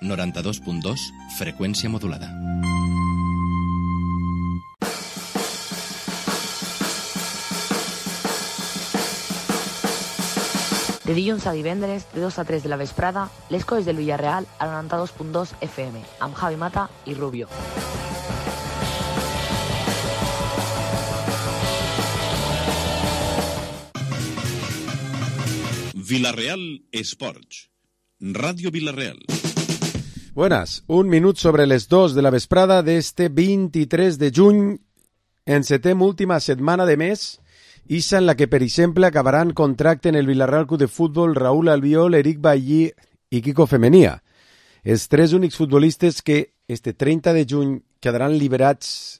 92.2, freqüència modulada. De dilluns a divendres, de 2 a 3 de la vesprada, les colles del Villarreal a 92.2 FM, amb Javi Mata i Rubio. Villarreal Esports. Radio Villarreal. Buenas, 1 minut sobre les 2 de la vesprada d'este 23 de juny. Encetem última setmana de mes, issa en la que, per exemple, acabaran contracte en el Villarreal Club de Futbol Raúl Albiol, Eric Bailly i Kiko Femenia. Els 3 únics futbolistes que este 30 de juny quedaran liberats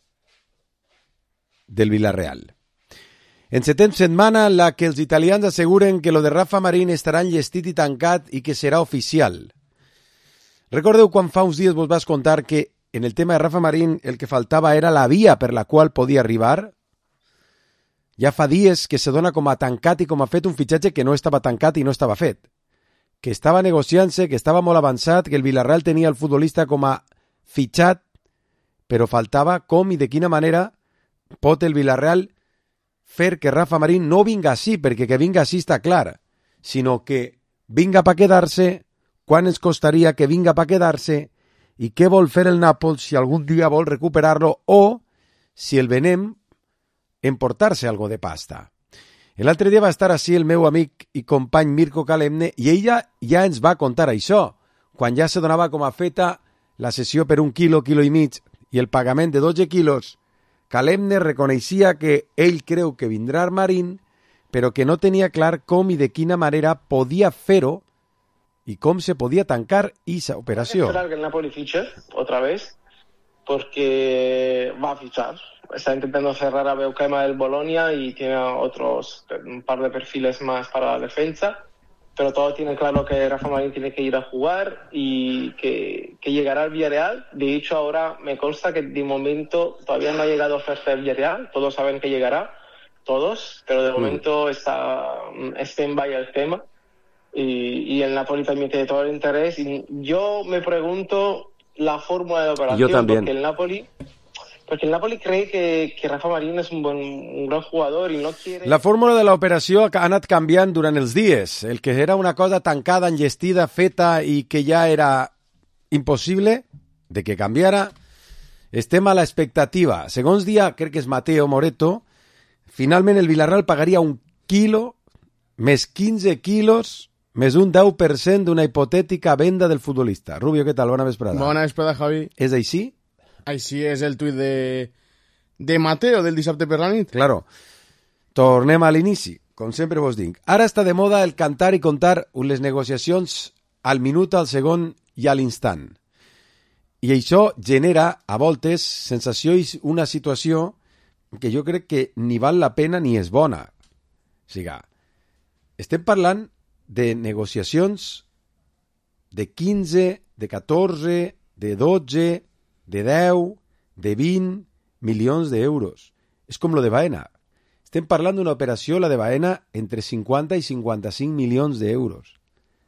del Villarreal. Encetem setmana en la que els italians asseguren que lo de Rafa Marín estarà enllestit i tancat i que serà oficial. Recordeu quan fa uns dies vos vas contar que en el tema de Rafa Marín el que faltava era la via per la qual podia arribar? Ja fa dies que se dona com a tancat i com a fet un fitxatge que no estava tancat i no estava fet. Que estava negociant-se, que estava molt avançat, que el Villarreal tenia el futbolista com a fitxat, però faltava com i de quina manera pot el Villarreal fer que Rafa Marín no vinga així, perquè que vinga així està clar, sinó que vinga per quedar-se, quan ens costaria que vinga per quedar-se i què vol fer el Nàpols si algun dia vol recuperar-lo o si el venem emportar-se algo de pasta. L'altre dia va estar així el meu amic i company Mirko Kalemne i ella ja ens va contar això, quan ja se donava com a feta la sessió per 1 quilo, quilo i mig i el pagament de 12 quilos. Kalemne reconeixia que ell creu que vindrà Marín, però que no tenia clar com i de quina manera podia fer-ho y cómo se podía tancar esa operación. Hay que esperar que el Napoli fiche otra vez, porque va a fichar. Está intentando cerrar a Beukema del Bolonia y tiene un par de perfiles más para la defensa, pero todo tiene claro que Rafa Marín tiene que ir a jugar y que llegará al Villarreal. De hecho, ahora me consta que de momento todavía no ha llegado oferta del Villarreal, todos saben que llegará, todos, pero de momento está stand-by el tema. Y el Napoli también tiene todo el interés. Y yo me pregunto la fórmula de la operación. Yo también. Porque el Napoli cree que Rafa Marín es un gran jugador y no quiere... La fórmula de l'operació ha anat canviant durant els dies. El que era una cosa tancada, enllestida, feta i que ja era impossible de que canviara, estem a l'expectativa. Segons dia, crec que és Mateo Moreto, finalment el Villarreal pagaria 1 quilo més 15 quilos més un 10% d'una hipotètica venda del futbolista. Rubio, què tal? Bona vesprada. Bona vesprada, Javi. És així? Així és el tuit de Mateo del dissabte per la nit. Claro. Tornem a l'inici, com sempre vos dic. Ara està de moda el cantar i contar les negociacions al minut, al segon i a l'instant. I això genera, a voltes, sensació i una situació que jo crec que ni val la pena ni és bona. O sigui, estem parlant de negociacions de 15, de 14, de 12, de 10, de 20 milions d'euros. És com lo de Baena. Estem parlant d'una operació, la de Baena, entre 50 i 55 milions d'euros.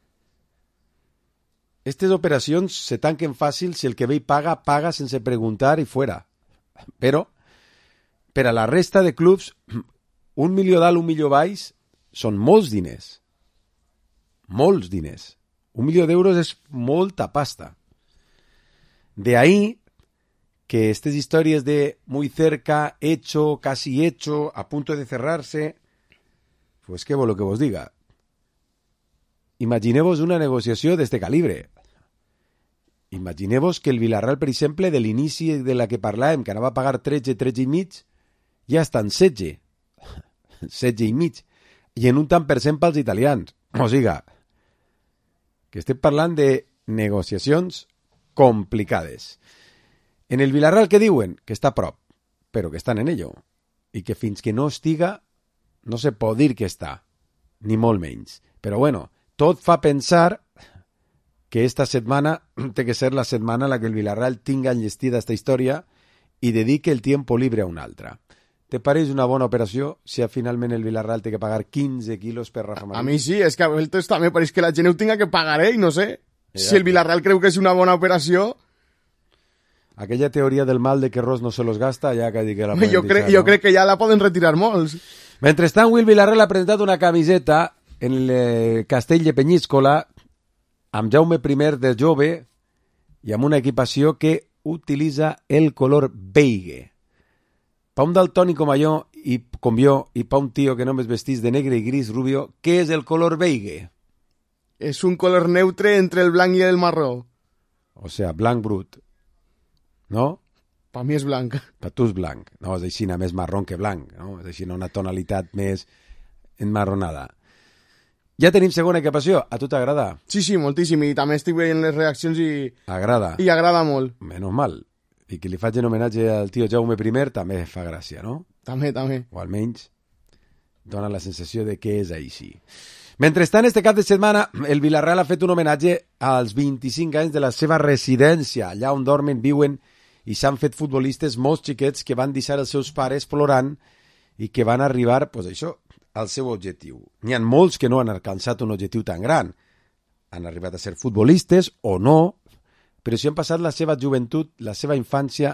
Aquestes operacions se tanquen fàcil si el que ve i paga, paga sense preguntar i fuera. Però, per a la resta de clubs, 1 milió dalt, 1 milió baix, són molts diners. Molts diners. 1 milió d'euros és molta pasta. De ahí que estas historias de muy cerca, hecho, casi hecho, a punto de cerrarse, pues què vol que vos diga. Imagineu-vos una negociació d'este calibre. Imagineu-vos que el Villarreal, per exemple, de l'inici de la que parlàvem, que anava a pagar 13 i mig, ja està en 16. 16 i mig. I en un tant per cent pels italians. O sigui, que estem parlant de negociacions complicades. En el Villarreal, què diuen? Que està a prop, però que estan en ello. I que fins que no estiga, no se pot dir que està, ni molt menys. Però bueno, tot fa pensar que esta setmana té que ser la setmana en la que el Villarreal tinga enllestida esta història i dedique el tiempo libre a una altra. ¿Te pareix una bona operació si finalment el Villarreal té que pagar 15 quilos per Rafa Marín? A mi sí, és que a veces també pareix que la gent ho tinga que pagar, no sé. Si el Villarreal creu que és una bona operació... Aquella teoria del mal de que Ross no se los gasta, ja que dic que la poden Jo crec que ja la poden retirar molts. Mentrestant, Will Villarreal ha presentat una camiseta en el Castell de Penyíscola amb Jaume I de jove i amb una equipació que utilitza el color beige. Pa un daltònic com jo i pa un tio que només vestís de negre i gris rubio, què és el color beige? És un color neutre entre el blanc i el marró. O sea, blanc brut. No? Per mi és blanc. Per tu és blanc. No, és així, més marró que blanc. No? És així, una tonalitat més enmarronada. Ja tenim segona equipació. A tu t'agrada? Sí, moltíssim. I també estic veient les reaccions i... Agrada. I agrada molt. Menos mal. I que li faig en homenatge al tio Jaume I també fa gràcia, no? També. O almenys dona la sensació de que és així. Mentrestant, este cap de setmana, el Villarreal ha fet un homenatge als 25 anys de la seva residència, allà on dormen, viuen i s'han fet futbolistes molts xiquets que van deixar els seus pares plorant i que van arribar, pues això, al seu objectiu. N'hi ha molts que no han alcançat un objectiu tan gran. Han arribat a ser futbolistes o no, però si han passat la seva joventut, la seva infància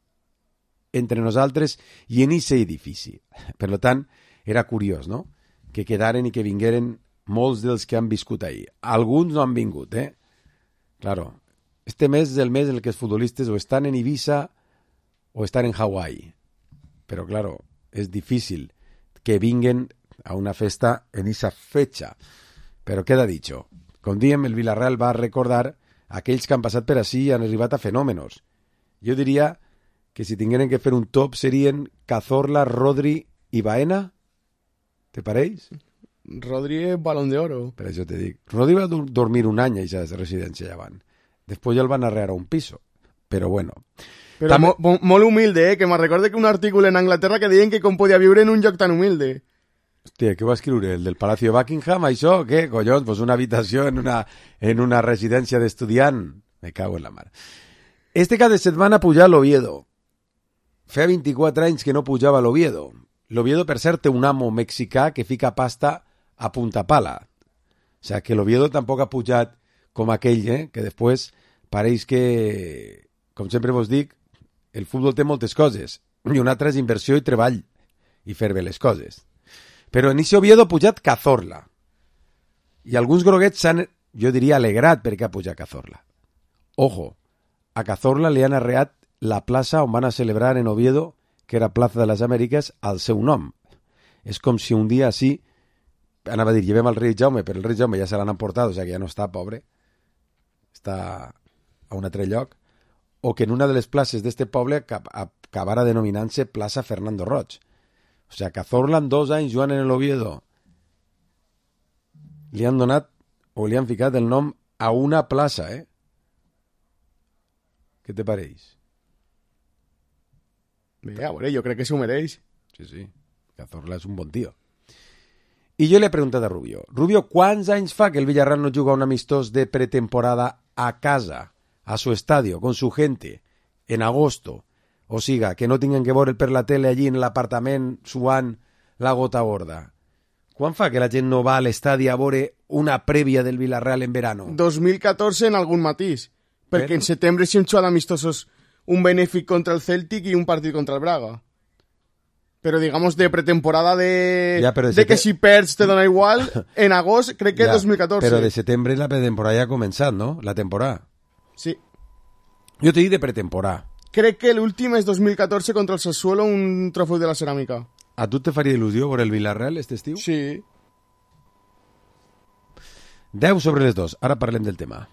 entre nosaltres i en aquest edifici. Per tant, era curiós, no?, que quedaren i que vingueren molts dels que han viscut ahir. Alguns no han vingut, Claro, este mes és el mes en el que els futbolistes o estan en Ibiza o estan en Hawaii. Però, claro, és difícil que vinguen a una festa en esa fecha. Però queda dicho. Com diem, el Villarreal va recordar aquells que han passat per ací i han arribat a fenòmenos. Jo diria que si tingueren que fer un top serien Cazorla, Rodri i Baena. Te pareix? Rodri és Balón d'Oro. Per això te dic. Rodri va dormir un any a aquesta residència allà van. Després ja el van arrear a un piso. Però bueno. Però també... molt humilde, que me'n recordo que un article en Anglaterra que deien que com podia viure en un lloc tan humilde. Hòstia, què va escriure? El del Palacio de Buckingham, això? Què, collons? Pues una habitació en una residència d'estudiant. Me cago en la mar. Este cap de setmana pujà a l'Oviedo. Feia 24 anys que no pujava a l'Oviedo. L'Oviedo, per cert, té un amo mexicà que fica pasta a punta pala. O sigui, que l'Oviedo tampoc ha pujat com aquell, que després pareix que, com sempre vos dic, el futbol té moltes coses. I una altra és inversió i treball i fer bé les coses. Però en aquest Oviedo ha pujat Cazorla. I alguns groguets s'han, jo diria, alegrat perquè ha pujat Cazorla. Ojo, a Cazorla li han arreat la plaça on van a celebrar en Oviedo, que era Plaza de les Amèriques, al seu nom. És com si un dia així, anava a dir, llevem al rei Jaume, però el rei Jaume ja se l'han emportat, o sigui que ja no està, pobre. Està a un altre lloc. O que en una de les places d'este poble acabara denominant-se Plaça Fernando Roig. O sigui, Cazorla en 2 anys jugant en l'Oviedo li han donat o li han ficat el nom a una plaça, Què te pareix? Bé, a veure, jo crec que s'ho mereix. Sí. Cazorla és un bon tio. I jo li he preguntat a Rubio. Rubio, quants anys fa que el Villarreal no juga un amistós de pretemporada a casa, a su estadio, con su gente, en agosto? O siga, que no tinguin que veure per la tele allí en l'apartament suant la gota gorda. Quan fa que la gent no va a l'estadi a veure una prèvia del Villarreal en verano? 2014 en algun matís. Perquè en setembre s'hi han xuat amistosos un benèfic contra el Celtic i un partit contra el Braga. Però, digamos, de pretemporada de que si perds te dona igual, en agost crec que és 2014. Però de setembre la pretemporada ja ha començat, no? La temporada. Sí. Jo t'he dit de pretemporada. Crec que l'últim és 2014 contra el Sassuolo, un trofeu de la ceràmica. A tu te faria il·lusió veure el Villarreal este estiu? Sí. 10 sobre les 2. Ara parlem del tema.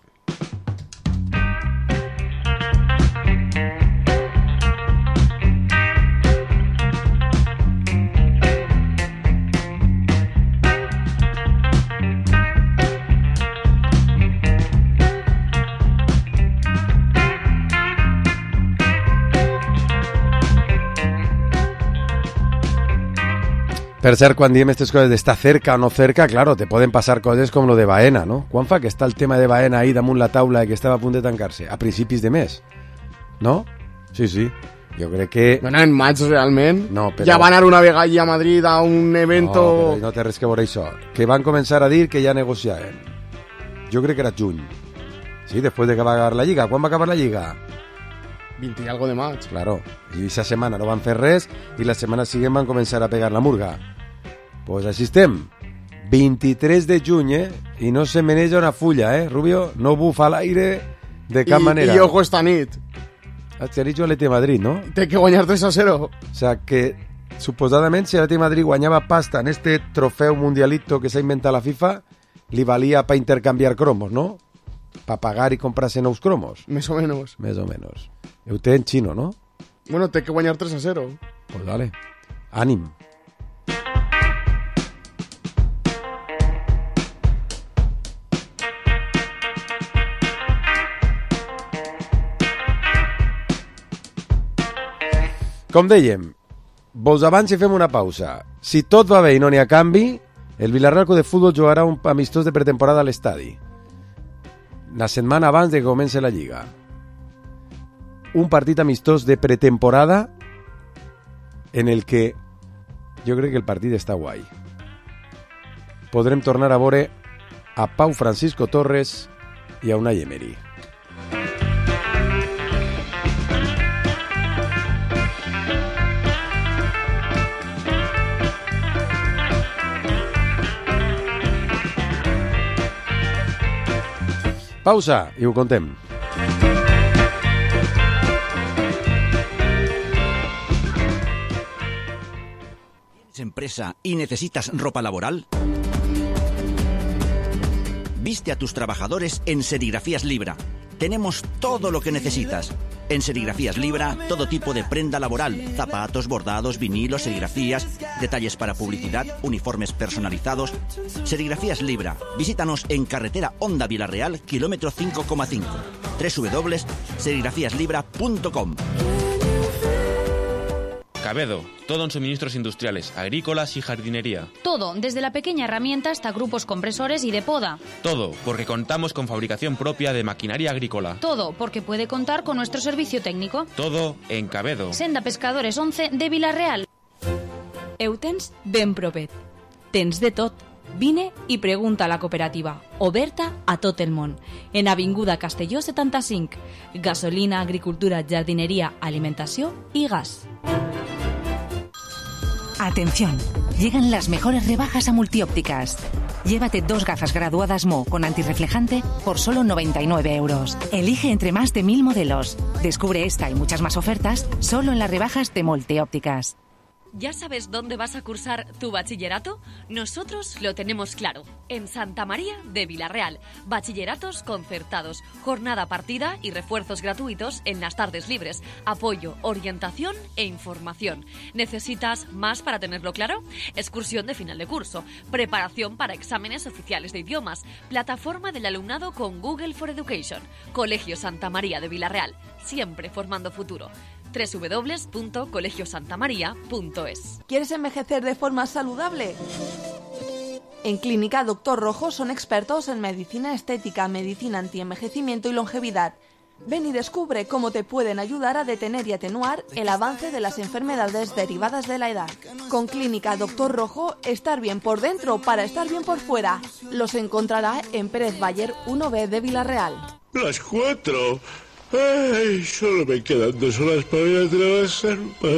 Per cert, quan diem aquestes coses d'estar cerca o no cerca, claro, te poden passar coses com lo de Baena, no? Quan fa que està el tema de Baena ahí damunt la taula que estava a punt de tancar-se? A principis de mes, no? Sí. Jo crec que... Bueno, en maig, realment. No, però... Ja van anar una vegada allà a Madrid a un evento... No, però no té res que veure això. Que van començar a dir que ja negociaven. Jo crec que era juny. Sí, después de que va a acabar la Lliga. ¿Cuándo va a acabar la Lliga? 20 y algo de maig. Claro, i aquesta setmana no van fer res i la setmana següent van començar a pegar la murga. Pues així estem. 23 de juny, I no se meneja una fulla, Rubio? No bufa l'aire de cap manera. I ojo esta nit. T'ha dit l'Atlètic de Madrid, no? Té que guanyar 3-0. O sea que, suposadament, si l'Atlètic de Madrid guanyava pasta en este trofeu mundialito que s'ha inventat la FIFA, li valia per intercanviar cromos, no? Per pagar i comprar-se nous cromos. Més o menos. Més o menos. Ho té en xino, no? Bueno, té que guanyar 3-0. Pues dale. Ànim. Com dèiem, vols abans si fem una pausa. Si tot va bé i no n'hi ha canvi, el Villarreal Club de Futbol jugarà un amistós de pretemporada a l'estadi. La setmana abans de que comenci la Lliga. Un partit amistós de pretemporada en el que jo crec que el partit està guai. Podrem tornar a veure a Pau Francisco Torres i a Unai Emery. Pausa i ho contem. ¿Tienes empresa y necesitas ropa laboral? Viste a tus trabajadores en Serigrafías Libra. Tenemos todo lo que necesitas. En Serigrafías Libra, todo tipo de prenda laboral, zapatos, bordados, vinilos, serigrafías, detalles para publicidad, uniformes personalizados. Serigrafías Libra. Visítanos en carretera Honda Villarreal, kilómetro 5,5. www.serigrafíaslibra.com. Cabedo, todo en suministros industriales, agrícolas y jardinería. Todo, desde la pequeña herramienta hasta grupos compresores y de poda. Todo, porque contamos con fabricación propia de maquinaria agrícola. Todo, porque puede contar con nuestro servicio técnico. Todo en Cabedo. Senda Pescadores 11 de Villarreal. Ho tens ben propet. Tens de tot. Vine i pregunta a la cooperativa, oberta a tot el món, en Avinguda Castelló 75. Gasolina, agricultura, jardinería, alimentació i gas. Atención, llegan las mejores rebajas a Multiópticas. Llévate 2 gafas graduadas Mo con antirreflejante por solo 99 euros. Elige entre más de 1000 modelos. Descubre esta y muchas más ofertas solo en las rebajas de Multiópticas. ¿Ya sabes dónde vas a cursar tu bachillerato? Nosotros lo tenemos claro. En Santa María de Villarreal. Bachilleratos concertados, jornada partida y refuerzos gratuitos en las tardes libres. Apoyo, orientación e información. ¿Necesitas más para tenerlo claro? Excursión de final de curso. Preparación para exámenes oficiales de idiomas. Plataforma del alumnado con Google for Education. Colegio Santa María de Villarreal. Siempre formando futuro. www.colegiosantamaria.es. ¿Quieres envejecer de forma saludable? En Clínica Dr. Rojo son expertos en medicina estética, medicina antienvejecimiento y longevidad. Ven y descubre cómo te pueden ayudar a detener y atenuar el avance de las enfermedades derivadas de la edad. Con Clínica Dr. Rojo, estar bien por dentro para estar bien por fuera. Los encontrará en Pérez Bayer 1B de Villarreal. Las 4. Ay, solo me quedan 2 horas para ir a trabajar,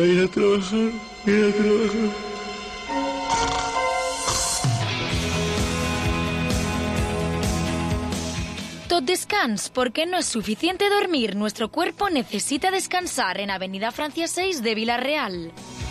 Tot descans, porque no es suficiente dormir. Nuestro cuerpo necesita descansar en Avenida Francia 6 de Villarreal.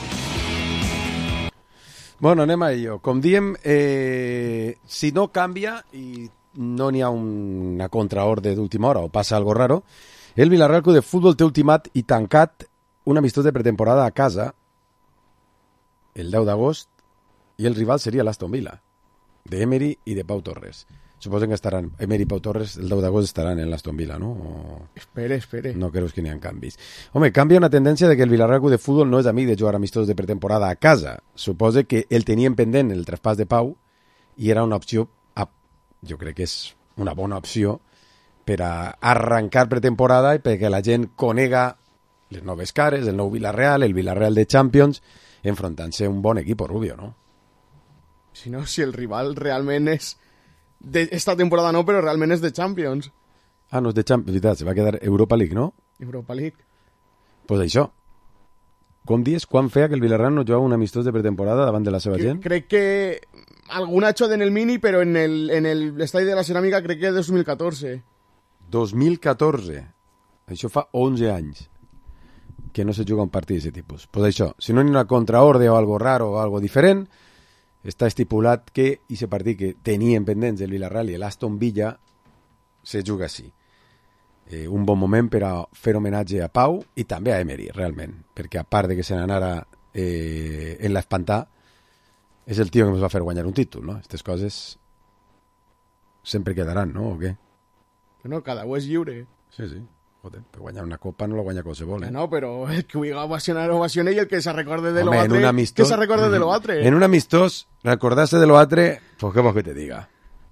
Bueno, anem a ello. Com diem, si no canvia i no n'hi ha una contraordre d'última hora o passa algo raro, el Villarreal Club de Futbol té ultimat i tancat un amistós de pretemporada a casa el 10 d'agost i el rival seria l'Aston Villa, d'Emery i de Pau Torres. Suposen que estaran, Emery i Pau Torres el 10 d'agost estaran en l'Aston Villa, ¿no? O... Espere. No creus que n'hi ha canvis. Home, canvia una tendència de que el Villarreal Club de Futbol no és amic de jugar amistosos de pretemporada a casa. Supose que el tenien pendent el traspàs de Pau i era una opció, jo crec que és una bona opció per a arrencar pretemporada i perquè la gent conega les noves cares, el nou Villarreal, el Villarreal de Champions, enfrontant-se a un bon equip, Rubio, ¿no? Si no, si el rival realment és... esta temporada no, però realment és de Champions. no és de Champions, veritat, se va quedar Europa League, no? Europa League. Pues això. Com dius, quan feia que el Villarreal no jugava un amistós de pretemporada davant de la seva gent? Crec que algun ha hecho en el Mini, però en el estadi de la Ceràmica crec que 2014. 2014. Això fa 11 anys que no se juga un partit d'aquest tipus. Pues això, si no hi ha una contraorde o algo raro o algo diferent, està estipulat que aquest partit que tenien pendents el Villarreal i l'Aston Villa se juga així. Un bon moment per a fer homenatge a Pau i també a Emery, realment, perquè a part de que se n'anara en l'espantar, és el tio que ens va fer guanyar un títol, no? Aquestes coses sempre quedaran, no? O què? No, cada u és lliure. Sí. Joder, per guanyar una copa no la guanya qualsevol, No, però el que ho ovacione i el que se recorde de Home, l'altre, que se recorde de l'altre. En un amistós, recordarse de l'altre, pues què vols que te diga?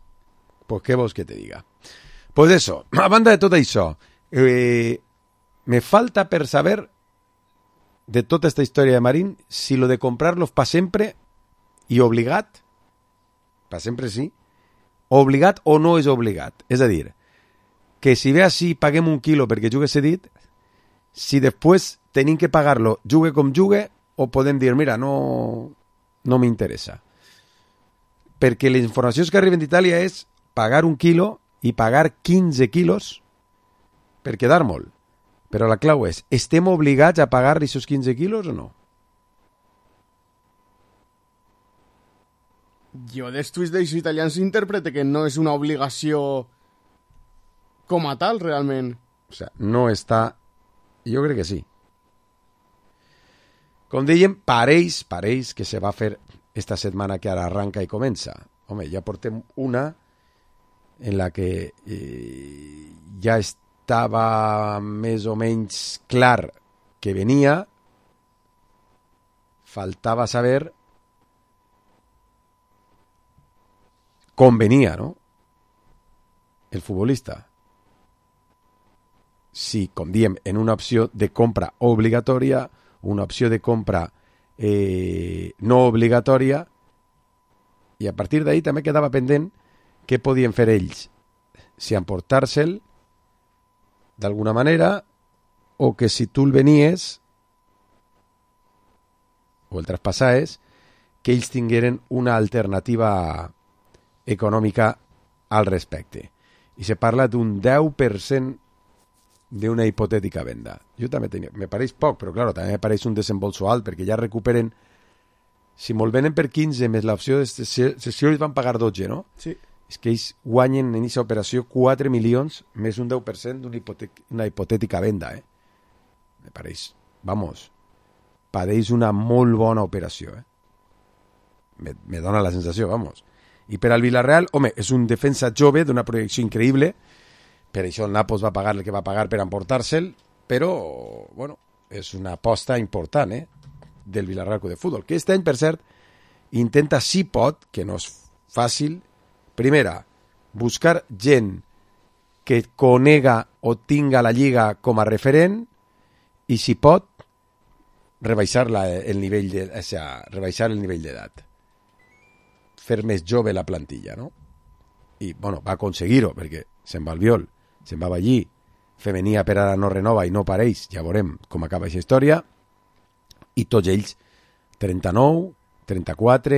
Pues eso, a banda de tot això, me falta per saber de tota esta història de Marín si lo de comprarlos pa sempre i obligat, pa sempre sí, obligat o no és obligat. És a dir, que si ve així paguem 1 quilo perquè jugue cedit, si després tenim que pagar-lo jugue com jugue, o podem dir, mira, no m'interessa. Perquè les informacions que arriben d'Itàlia és pagar 1 quilo i pagar 15 quilos per quedar molt. Però la clau és, estem obligats a pagar aquests 15 quilos o no? Jo dels tuits dels italians interprete que no és una obligació com a tal, realment. O sea, no està... Jo crec que sí. Com dèiem, pareix que se va fer esta setmana que ara arranca i comença. Home, ja portem una en la que ja estava més o menys clar que venia, faltava saber com venia, no? El futbolista. Si, com diem, en una opció de compra obligatòria, una opció de compra no obligatòria, i a partir d'ahí també quedava pendent què podien fer ells, si emportar-se'l d'alguna manera, o que si tu el venies o el traspassaves, que ells tingueren una alternativa econòmica al respecte. I se parla d'un 10% d'una hipotètica venda. Jo també tenia... Me pareix poc, però claro, també me pareix un desembolso alt, perquè ja recuperen... Si me'l venen per 15 més l'opció de cessió, ells van pagar 12, no? Sí. És que ells guanyen en aquesta operació 4 milions més un 10% d'una hipotètica venda, Me pareix... Vamos, pareix una molt bona operació, Me dona la sensació, vamos. I per al Villarreal, home, és un defensa jove d'una projecció increïble, per això el Nàpols va pagar el que va pagar per emportar-se'l, però, bueno, és una aposta important, del Villarreal Club de Futbol, que aquest any, per cert, intenta, si pot, que no és fàcil, primera, buscar gent que conega o tinga la lliga com a referent i, si pot, rebaixar el nivell d'edat. Fer més jove la plantilla, no? I, bueno, va aconseguir-ho, perquè se'n va Albiol, se'n va Ballí, Femenia per ara no renova i no pareix, ja veurem com acaba aquesta història, i tots ells 39, 34,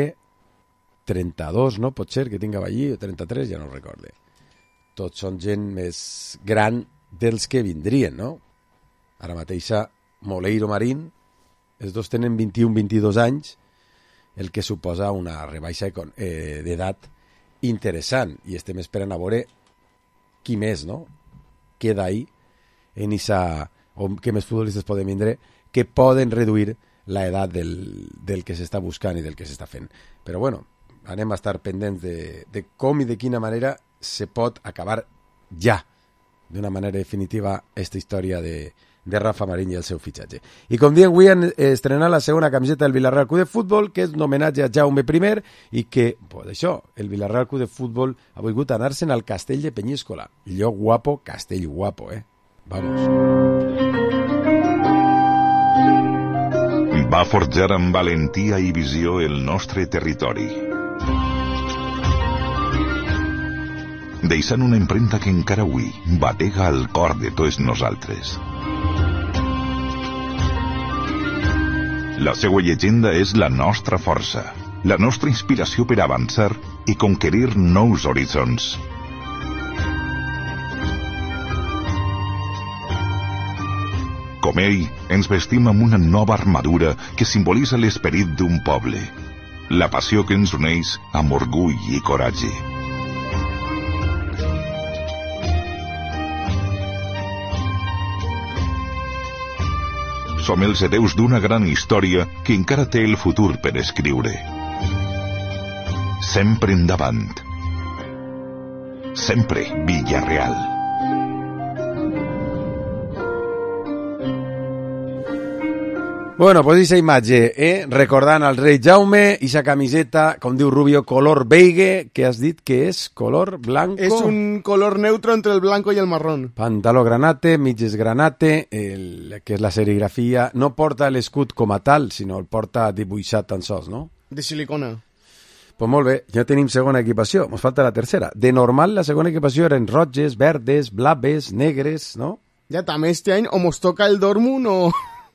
32, no? Pot ser que tinga Ballí, o 33, ja no ho recorde. Tots són gent més gran dels que vindrien, no? Ara mateixa Moleiro Marín, els dos tenen 21-22 anys, el que suposa una rebaixa d'edat interessant, i estem esperant a veure qui més, no? Queda ahí en esa, o què més futbolistes poden vindre que poden reduir l'edat del que s'està buscant i del que s'està fent. Però bueno, anem a estar pendents de com i de quina manera se pot acabar ja, d'una manera definitiva, aquesta història de Rafa Marín i el seu fitxatge. I com diem, avui han estrenat la segona camiseta del Villarreal Club de Futbol, que és un homenatge a Jaume I, i que, pues això, el Villarreal Club de Futbol ha volgut anar-se'n al castell de Penyíscola. Lloc guapo, castell guapo, Vamos. Va forjar amb valentia i visió el nostre territori. deixant una empremta que encara avui batega al cor de tots nosaltres. La seva llegenda és la nostra força, la nostra inspiració per avançar i conquerir nous horitzons. Com ell, ens vestim amb una nova armadura que simbolitza l'esperit d'un poble, la passió que ens uneix amb orgull i coratge. Som els hereus d'una gran història que encara té el futur per escriure. Sempre endavant. Sempre Villarreal. Bueno, pues esa imatge, recordant el rei Jaume, i sa camiseta, com diu Rubio, color beige, que has dit que és color blanco. És un color neutro entre el blanco i el marrón. Pantaló granate, mitges granate, que és la serigrafia. No porta l'escut com a tal, sinó el porta dibuixat tan sols, no? De silicona. Pues molt bé, ja tenim segona equipació, ens falta la tercera. De normal, la segona equipació eren roges, verdes, blaves, negres, no? Ja, també este any o mos toca el Dortmund o...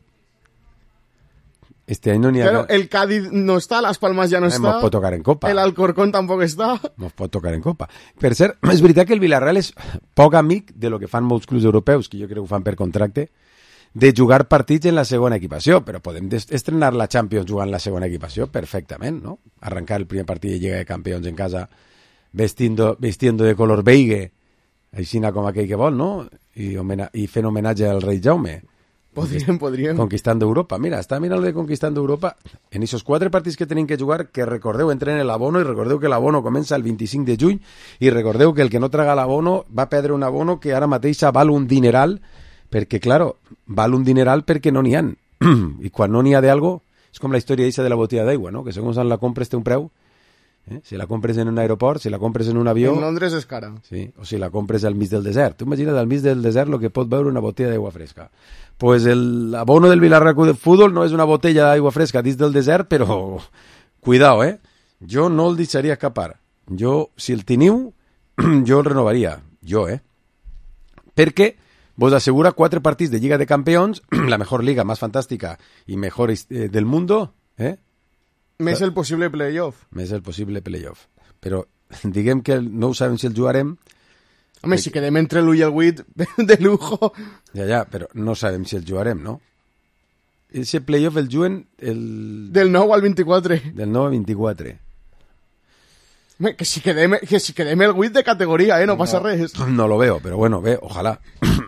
Este any no n'hi ha... Claro, el Cádiz no està, Las Palmas ja no està. Nos pot tocar en Copa. El Alcorcón tampoc està. Nos pot tocar en Copa. Per cert, és veritat que el Villarreal és poc amic de lo que fan molts clubs europeus, que jo crec que ho fan per contracte, de jugar partits en la segona equipació, però podem estrenar la Champions jugant la segona equipació perfectament, no? Arrencar el primer partit de Lliga de Campions en casa vistiendo de color beige, així com aquell que vol, no? I fent homenatge al rei Jaume. Podríem. Conquistando Europa. Mira, està mirant de Conquistando Europa. En esos 4 partits que tenim que jugar, que recordeu, entren en l'abono, i recordeu que l'abono comença el 25 de juny, i recordeu que el que no traga l'abono va perdre un abono que ara mateix val un dineral, perquè, claro, val un dineral perquè no n'hi ha. I quan no n'hi ha d'algo, és com la història eixa de la botella d'aigua, no? Que segons la compres té un preu. Si la compres en un aeroport, si la compres en un avió... En Londres és cara. Sí, o si la compres al mig del desert. Tu imagina't al mig del desert el que pot veure una botella d'aigua fresca. Pues el abono del Villarreal de Fútbol no és una botella d'aigua fresca dins del desert, però cuidao, Jo no el deixaria escapar. Jo, si el teniu, jo el renovaria. Jo, Perquè vos assegura 4 partits de Lliga de Campeons, la mejor liga, más fantàstica i mejor del mundo, Més el possible playoff. Més el possible playoff. Però diguem que no ho sabem si el jugarem. Home, si quedem entre l'1 i el 8, de lujo. Ja, però no sabem si el jugarem, no? Ese playoff el juguen el... Del 9 al 24. Del 9 al 24. Home, que si quedem el 8 de categoria, no passa res. No lo veo, però bueno, ojalà.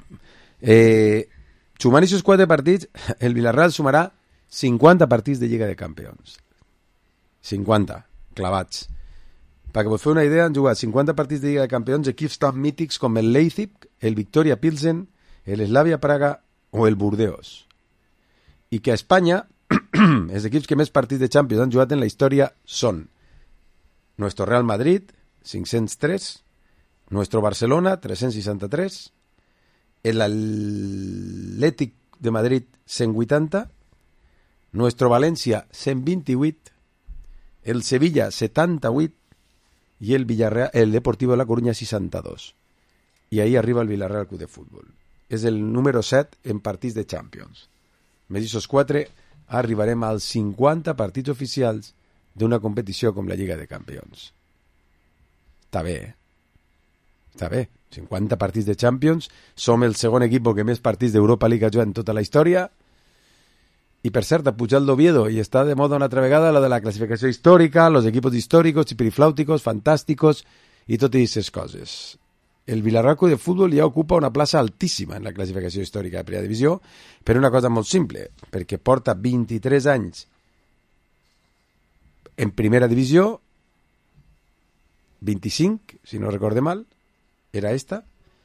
Sumant aquests 4 partits, el Villarreal sumarà 50 partits de Lliga de Campions. 50, clavats. Perquè vos feu una idea, han jugat 50 partits de Lliga de Campions equips tan mítics com el Leipzig, el Victoria Pilsen, el Slavia Praga o el Burdeos. I que a Espanya, els equips que més partits de Champions han jugat en la història són nuestro Real Madrid, 503, nuestro Barcelona, 363, el Athletic de Madrid, 180, nuestro València, 128, el Sevilla, 78, i el Villarreal, el Deportivo de la Coruña, 62. I ahí arriba el Villarreal Club de Fútbol. És el número 7 en partits de Champions. Més d'aquests 4 arribarem als 50 partits oficials d'una competició com la Lliga de Campions. Està bé, Està bé. 50 partits de Champions. Som el segon equip que més partits d'Europa League ha jugat en tota la història. Y per cert, ha pujat l'Oviedo y está de moda una altra vegada la de la clasificación histórica, los equipos históricos, chipirifláuticos, fantásticos y totes aquestes coses. El Villarreal de Fútbol ja ocupa una plaça altíssima en la classificació històrica de primera divisió per una cosa molt simple, perquè porta 23 anys en primera divisió, 25, si no recorde mal, era esta,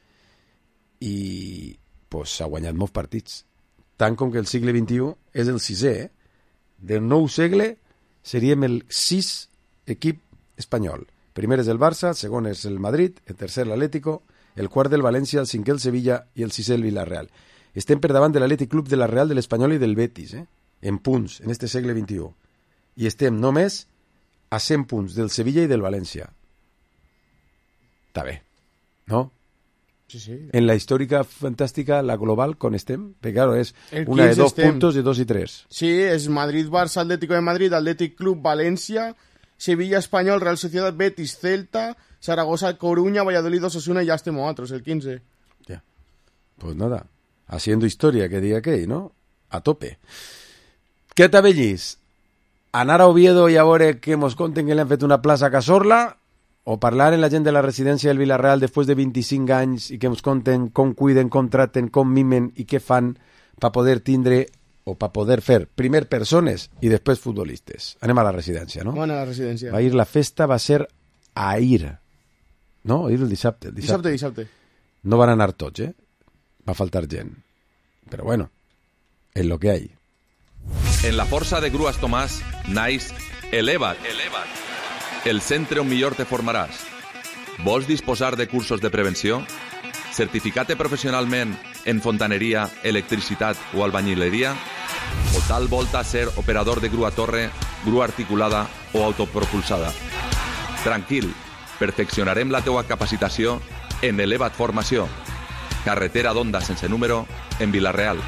i pues, ha guanyat molts partits. Tant com que el segle XXI és el 6è. Del nou segle seríem el 6 equip espanyol. Primer és el Barça, el segon és el Madrid, el tercer l'Atlético, el quart del València, el cinquè el Sevilla i el sisè el Villarreal. Estem per davant de l'Atlètic Club, de la Real, de l'Espanyol i del Betis, en punts, en este segle XXI. I estem només a 100 punts del Sevilla i del València. Està bé. ¿no? Sí. En la histórica fantástica, la global, con Estem, que claro, es una de 2 puntos, de 2 y 3. Sí, es Madrid, Barça, Atlético de Madrid, Athletic Club, Valencia, Sevilla, Espanyol, Real Sociedad, Betis, Celta, Zaragoza, Coruña, Valladolid, Osasuna y ya estem otros, el 15. Ya. Pues nada, haciendo historia, que diga que, ¿no? A tope. Què t'avellís? Anar a Oviedo i a veure que mos conten que li han fet una plaça a Casorla, o parlar en la gent de la residència del Villarreal després de 25 anys i que ens conten com cuiden, com traten, com mimen i què fan per poder tindre o per poder fer primer persones i després futbolistes. Anem a la residència, no? Bueno, a la residència. Va ir la festa, va ser ahir. No? Ahir el dissabte. Dissabte. No van anar tots, Va faltar gent. Però bueno, es lo que hay. En la força de Grues Tomàs naix Eleva't. El centre on millor te formaràs. Vols disposar de cursos de prevenció? Certificar-te professionalment en fontaneria, electricitat o albañileria? O tal volta ser operador de grua torre, grua articulada o autopropulsada? Tranquil, perfeccionarem la teua capacitació en Eleva't Formació. Carretera d'Onda sense número en Vila-real.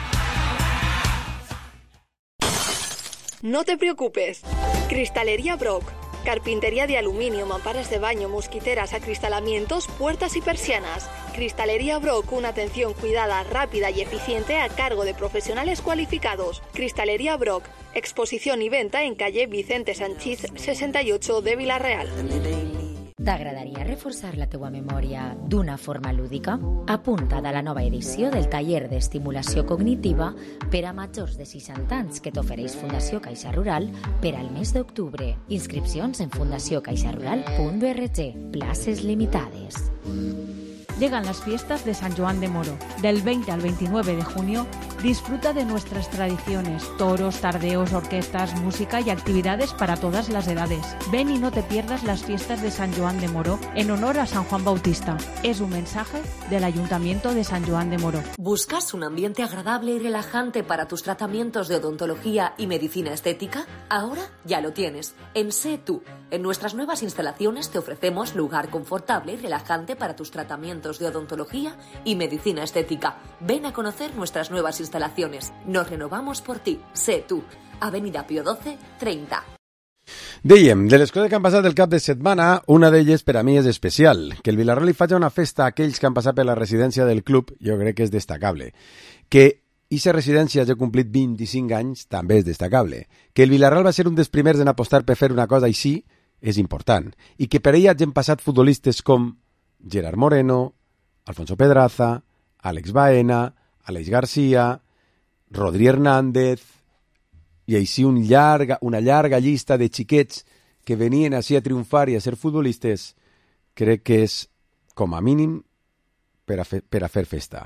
No te preocupes. Cristalería Brock. Carpintería de aluminio, mamparas de baño, mosquiteras, acristalamientos, puertas y persianas. Cristalería Brock, una atención cuidada, rápida y eficiente a cargo de profesionales cualificados. Cristalería Brock, exposición y venta en calle Vicente Sanchís 68 de Vila-real. T'agradaria reforçar la teua memòria d'una forma lúdica? Apunta't a la nova edició del taller d'estimulació cognitiva per a majors de 60 anys que t'ofereix Fundació Caixa Rural per al mes d'octubre. Inscripcions en fundaciocaixarural.org. Places limitades. Llegan las fiestas de San Joan de Moro. Del 20 al 29 de junio, disfruta de nuestras tradiciones, toros, tardeos, orquestas, música y actividades para todas las edades. Ven y no te pierdas las fiestas de San Joan de Moro en honor a San Juan Bautista. Es un mensaje del Ayuntamiento de San Joan de Moro. ¿Buscas un ambiente agradable y relajante para tus tratamientos de odontología y medicina estética? Ahora ya lo tienes. En Sé Tú. En nuestras nuevas instalaciones te ofrecemos lugar confortable y relajante para tus tratamientos de odontología y medicina estética. Ven a conocer nuestras nuevas instalaciones. Nos renovamos por ti. Sé Tú. Avenida Pío XII, 30. Dèiem, de les coses que han passat el cap de setmana, una d'elles per a mi és especial. Que el Villarreal li faci una festa a aquells que han passat per la residència del club, jo crec que és destacable. Que aquesta residència hagi complit 25 anys també és destacable. Que el Villarreal va ser un dels primers en apostar per fer una cosa així és important. I que per ella hagin passat futbolistes com Gerard Moreno, Alfonso Pedraza, Àlex Baena, Aleix García, Rodri Hernández, i així una llarga llista de xiquets que venien així a triomfar i a ser futbolistes, crec que és, com a mínim, per a fer festa.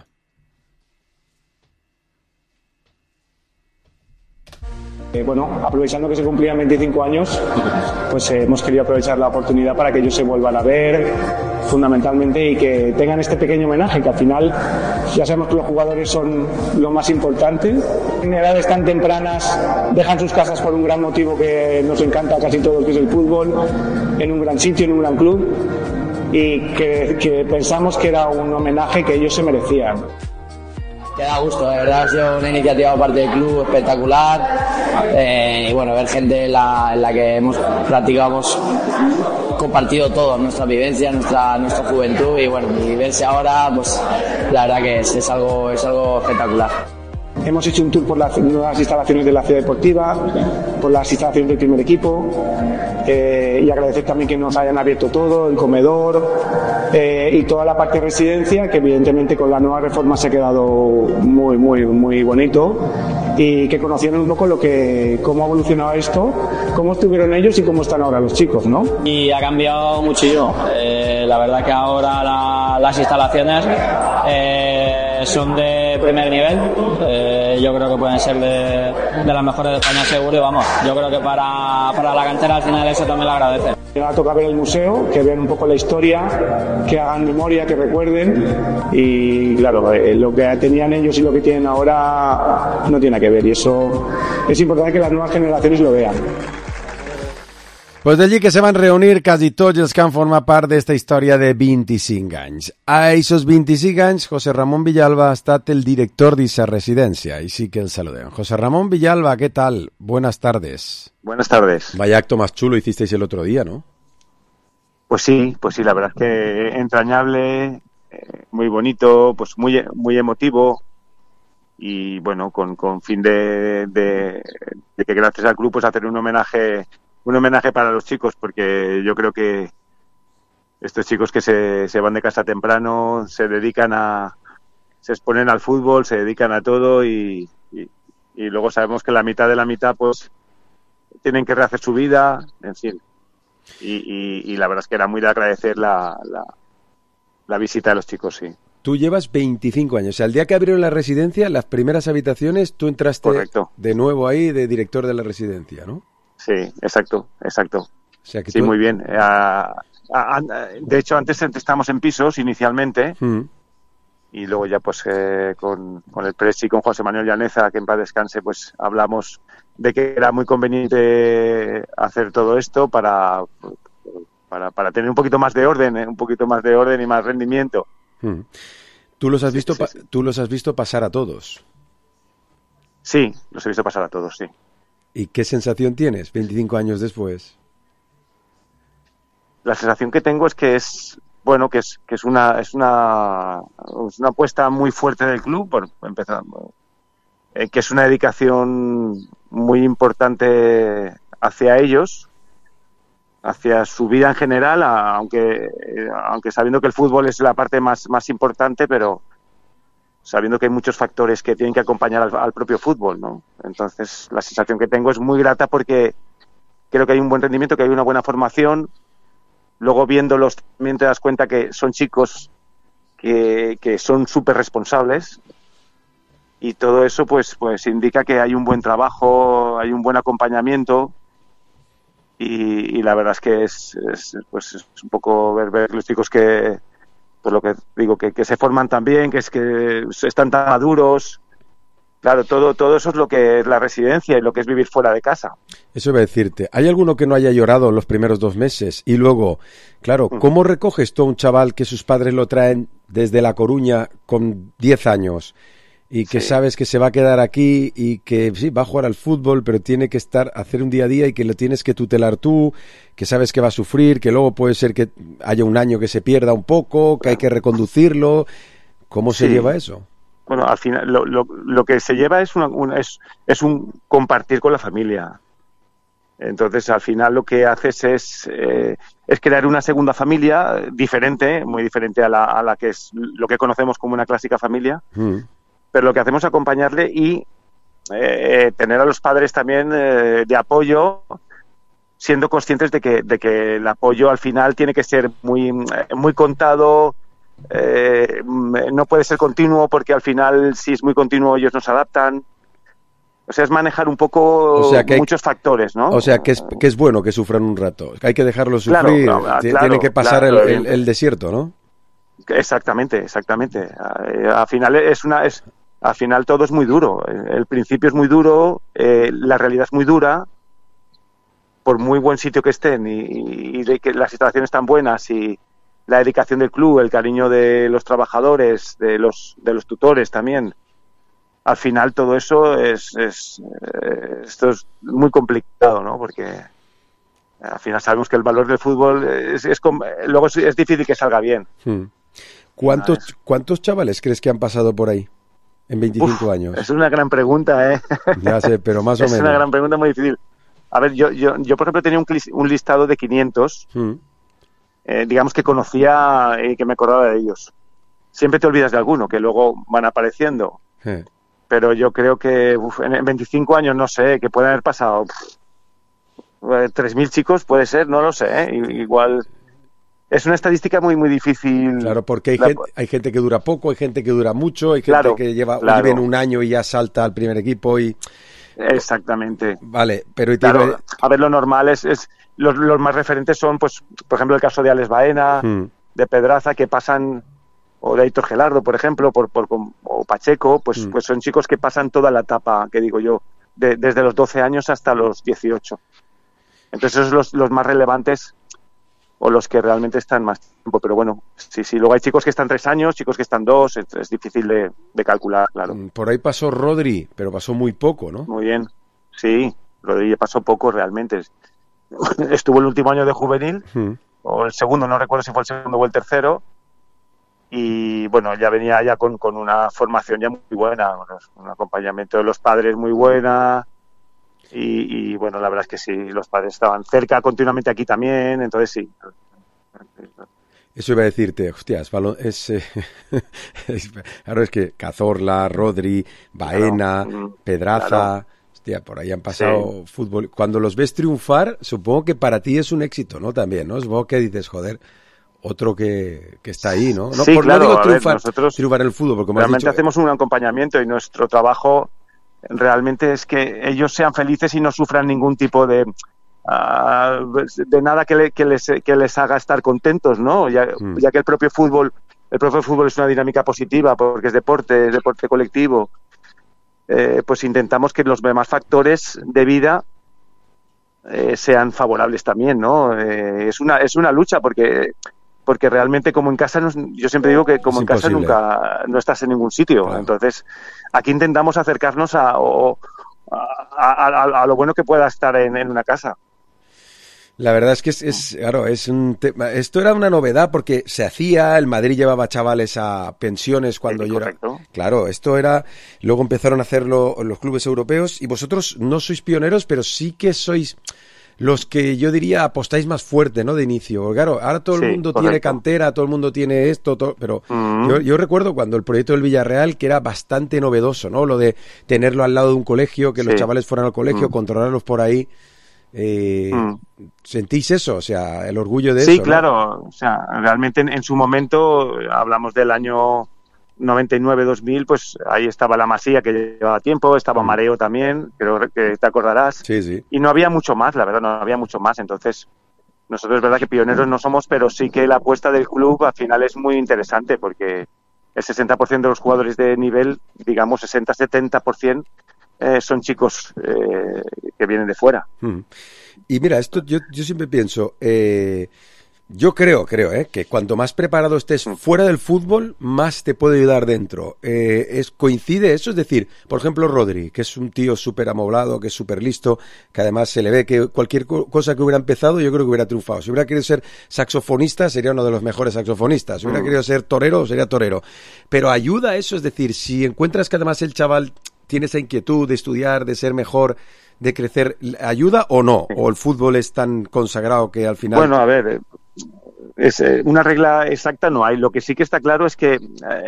Aprovechando que se cumplían 25 años, pues hemos querido aprovechar la oportunidad para que ellos se vuelvan a ver, fundamentalmente, y que tengan este pequeño homenaje, que al final ya sabemos que los jugadores son lo más importante. En edades tan tempranas dejan sus casas por un gran motivo que nos encanta casi todo, que es el fútbol, en un gran sitio, en un gran club, y que pensamos que era un homenaje que ellos se merecían. Que da gusto, de verdad ha sido una iniciativa por parte del club espectacular, y bueno, ver gente en la que hemos compartido todo, nuestra vivencia, nuestra juventud, y bueno, y verse ahora, pues la verdad que es algo espectacular. Hemos hecho un tour por las nuevas instalaciones de la ciudad deportiva, por las instalaciones del primer equipo, y agradecer también que nos hayan abierto todo, el comedor y toda la parte de residencia, que evidentemente con la nueva reforma se ha quedado muy, muy, muy bonito, y que conocieron un poco cómo ha evolucionado esto, cómo estuvieron ellos y cómo están ahora los chicos, ¿no? Y ha cambiado muchísimo. La verdad que ahora las instalaciones son de primer nivel. Yo creo que pueden ser de las mejores de España seguro, y vamos, yo creo que para la cantera al final eso también lo agradece. Me va a tocar ver el museo, que vean un poco la historia, que hagan memoria, que recuerden, y claro, lo que tenían ellos y lo que tienen ahora no tiene nada que ver, y eso es importante que las nuevas generaciones lo vean. Pues d'allí que se van reunir quasi tots els que han format part d'esta història de 25 anys. A esos 25 anys, José Ramón Villalba ha estat el director d'esa residència, y sí que el saludem. José Ramón Villalba, ¿qué tal? Buenas tardes. Buenas tardes. Vaya acto más chulo hicisteis el otro día, ¿no? Pues sí, la verdad es que entrañable, muy bonito, pues muy emotivo y bueno, con fin de que gracias al club pues hacer un homenaje para los chicos, porque yo creo que estos chicos que se van de casa temprano, se exponen al fútbol, se dedican a todo y luego sabemos que la mitad de la mitad pues tienen que rehacer su vida, en fin. Y la verdad es que era muy de agradecer la visita de los chicos, sí. Tú llevas 25 años, o sea, el día que abrieron la residencia, las primeras habitaciones, tú entraste de nuevo ahí de director de la residencia, ¿no? Sí, exacto. O sea, que sí, muy bien. De hecho, antes estábamos en pisos inicialmente y luego ya pues con el Presi, con José Manuel Llaneza, que en paz descanse, pues hablamos de que era muy conveniente hacer todo esto para tener un poquito más de orden, y más rendimiento. ¿Tú los has visto tú los has visto pasar a todos? Sí, los he visto pasar a todos, sí. ¿Y qué sensación tienes 25 años después? La sensación que tengo es que es una apuesta muy fuerte del club, por empezar, que es una dedicación muy importante hacia ellos, hacia su vida en general, aunque sabiendo que el fútbol es la parte más importante, pero sabiendo que hay muchos factores que tienen que acompañar al propio fútbol, ¿no? Entonces, la sensación que tengo es muy grata porque creo que hay un buen rendimiento, que hay una buena formación. Luego, viéndolos, también te das cuenta que son chicos que son súper responsables y todo eso pues indica que hay un buen trabajo, hay un buen acompañamiento y la verdad es que es un poco ver los chicos que, por lo que digo, que se forman tan bien, que están tan maduros. Claro, todo eso es lo que es la residencia y lo que es vivir fuera de casa. Eso iba a decirte. ¿Hay alguno que no haya llorado los primeros 2 meses? Y luego, claro, ¿cómo recoges tú a un chaval que sus padres lo traen desde La Coruña con 10 años y que sabes que se va a quedar aquí y que sí, va a jugar al fútbol, pero tiene que hacer un día a día y que lo tienes que tutelar tú, que sabes que va a sufrir, que luego puede ser que haya un año que se pierda un poco, que hay que reconducirlo? ¿Cómo se lleva eso? Bueno, al final lo que se lleva es un compartir con la familia. Entonces, al final lo que haces es crear una segunda familia diferente, muy diferente a la que es lo que conocemos como una clásica familia. Pero lo que hacemos es acompañarle y tener a los padres también de apoyo, siendo conscientes de que el apoyo al final tiene que ser muy contado. No puede ser continuo porque al final si es muy continuo ellos no se adaptan. O sea, es manejar un poco muchos factores, ¿no? O sea, que es bueno que sufran un rato. Que hay que dejarlos sufrir. Tiene que pasar el desierto, ¿no? Exactamente. Al final al final todo es muy duro. El principio es muy duro, la realidad es muy dura. Por muy buen sitio que estén y de que las instalaciones están buenas y la dedicación del club, el cariño de los trabajadores, de los tutores también. Al final todo eso esto es muy complicado, ¿no? Porque al final sabemos que el valor del fútbol luego es difícil que salga bien. ¿Cuántos chavales crees que han pasado por ahí en 25 años? Es una gran pregunta, ¿eh? Ya sé, pero más o menos. Es una gran pregunta muy difícil. A ver, yo por ejemplo tenía un listado de 500. Digamos que conocía y que me acordaba de ellos. Siempre te olvidas de alguno, que luego van apareciendo. Pero yo creo que en 25 años, no sé, que pueden haber pasado 3.000 chicos, puede ser, no lo sé, igual. Es una estadística muy muy difícil. Claro, porque hay gente que dura poco, hay gente que dura mucho, hay gente que lleven un año y ya salta al primer equipo y... Exactamente. Vale, pero... A ver, lo normal es los más referentes son, pues, por ejemplo, el caso de Alex Baena, de Pedraza, que pasan, o de Aitor Gelardo, por ejemplo, o Pacheco, pues son chicos que pasan toda la etapa, que digo yo, desde los 12 años hasta los 18. Entonces esos son los más relevantes o los que realmente están más tiempo. Pero bueno, sí. Luego hay chicos que están 3 años, chicos que están 2, es difícil de calcular, claro. Por ahí pasó Rodri, pero pasó muy poco, ¿no? Muy bien, sí, Rodri pasó poco realmente. Estuvo el último año de juvenil, o el segundo, no recuerdo si fue el segundo o el tercero, y bueno, ya venía ya con una formación ya muy buena, un acompañamiento de los padres muy buena, y bueno, la verdad es que sí, los padres estaban cerca continuamente aquí también, entonces sí. Eso iba a decirte, hostias, claro, es que Cazorla, Rodri, Baena, Pedraza... Claro. Hostia, por ahí han pasado fútbol. Cuando los ves triunfar, supongo que para ti es un éxito, ¿no? También, ¿no? Supongo que dices, joder, otro que está ahí, ¿no? Sí, claro, no digo triunfar en el fútbol, porque como realmente has dicho, hacemos un acompañamiento y nuestro trabajo realmente es que ellos sean felices y no sufran ningún tipo de nada que les haga estar contentos, ¿no? Ya que el propio fútbol es una dinámica positiva porque es deporte colectivo. Pues intentamos que los demás factores de vida sean favorables también, ¿no? Es una lucha porque realmente como en casa, yo siempre digo que como en casa nunca no estás en ningún sitio. Claro. Entonces, aquí intentamos acercarnos a lo bueno que pueda estar en una casa. La verdad es que claro, es un tema. Esto era una novedad porque se hacía, el Madrid llevaba chavales a pensiones cuando yo era. Claro, esto era. Luego empezaron a hacerlo los clubes europeos y vosotros no sois pioneros, pero sí que sois los que yo diría apostáis más fuerte, ¿no? De inicio. Porque, claro, ahora todo el mundo tiene cantera, todo el mundo tiene esto, pero yo recuerdo cuando el proyecto del Villarreal, que era bastante novedoso, ¿no? Lo de tenerlo al lado de un colegio, que los chavales fueran al colegio, controlarlos por ahí. ¿Sentís eso? O sea, el orgullo de eso. Sí, claro. ¿No? O sea, realmente en su momento, hablamos del año 99-2000, pues ahí estaba la Masía, que llevaba tiempo, estaba Mareo también, creo que te acordarás. Sí. Y no había mucho más, la verdad, no había mucho más. Entonces, nosotros es verdad que pioneros no somos, pero sí que la apuesta del club al final es muy interesante, porque el 60% de los jugadores de nivel, digamos 60-70%, son chicos que vienen de fuera. Y mira, esto yo siempre pienso, yo creo que cuanto más preparado estés fuera del fútbol, más te puede ayudar dentro. ¿Coincide eso? Es decir, por ejemplo, Rodri, que es un tío súper amoblado, que es súper listo, que además se le ve que cualquier cosa que hubiera empezado, yo creo que hubiera triunfado. Si hubiera querido ser saxofonista, sería uno de los mejores saxofonistas. Si hubiera querido ser torero, sería torero. Pero ayuda eso, es decir, si encuentras que además el chaval tiene esa inquietud de estudiar, de ser mejor, de crecer, ¿ayuda o no? ¿O el fútbol es tan consagrado que al final...? Bueno, a ver, una regla exacta no hay. Lo que sí que está claro es que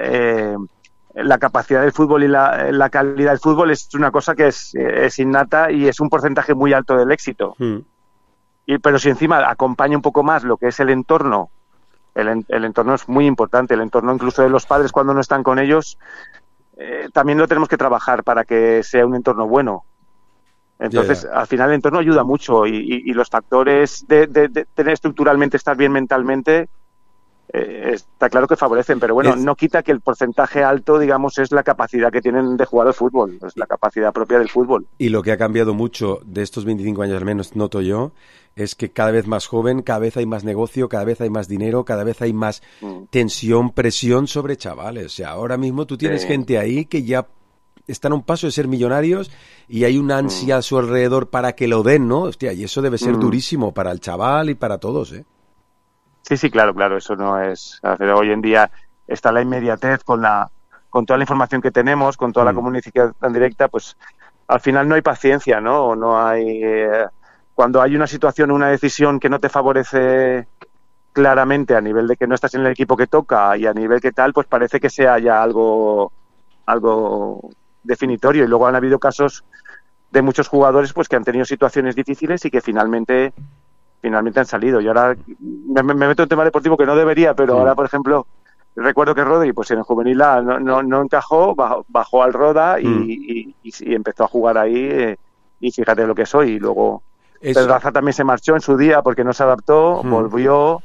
la capacidad del fútbol y la calidad del fútbol es una cosa que es innata y es un porcentaje muy alto del éxito. Pero si encima acompaña un poco más lo que es el entorno, el entorno es muy importante, el entorno incluso de los padres cuando no están con ellos, también lo tenemos que trabajar para que sea un entorno bueno. Entonces, al final el entorno ayuda mucho y los factores de tener estructuralmente, estar bien mentalmente, está claro que favorecen, pero bueno, no quita que el porcentaje alto, digamos, es la capacidad que tienen de jugar al fútbol, es la capacidad propia del fútbol. Y lo que ha cambiado mucho de estos 25 años, al menos noto yo, es que cada vez más joven, cada vez hay más negocio, cada vez hay más dinero, cada vez hay más tensión, presión sobre chavales. O sea, ahora mismo tú tienes gente ahí que ya están a un paso de ser millonarios y hay una ansia a su alrededor para que lo den, ¿no? Hostia, y eso debe ser durísimo para el chaval y para todos, ¿eh? Sí, claro, eso no es... Pero hoy en día está la inmediatez con toda la información que tenemos, con toda la comunicación tan directa, pues al final no hay paciencia, ¿no? No hay... cuando hay una situación, una decisión que no te favorece claramente a nivel de que no estás en el equipo que toca y a nivel que tal, pues parece que sea ya algo definitorio. Y luego han habido casos de muchos jugadores pues que han tenido situaciones difíciles y que finalmente han salido. Y ahora me meto en tema deportivo que no debería, pero ahora, por ejemplo, recuerdo que Rodri, pues en el juvenil A no encajó, bajó al Roda y empezó a jugar ahí y fíjate lo que soy. Y luego Pedraza también se marchó en su día porque no se adaptó, volvió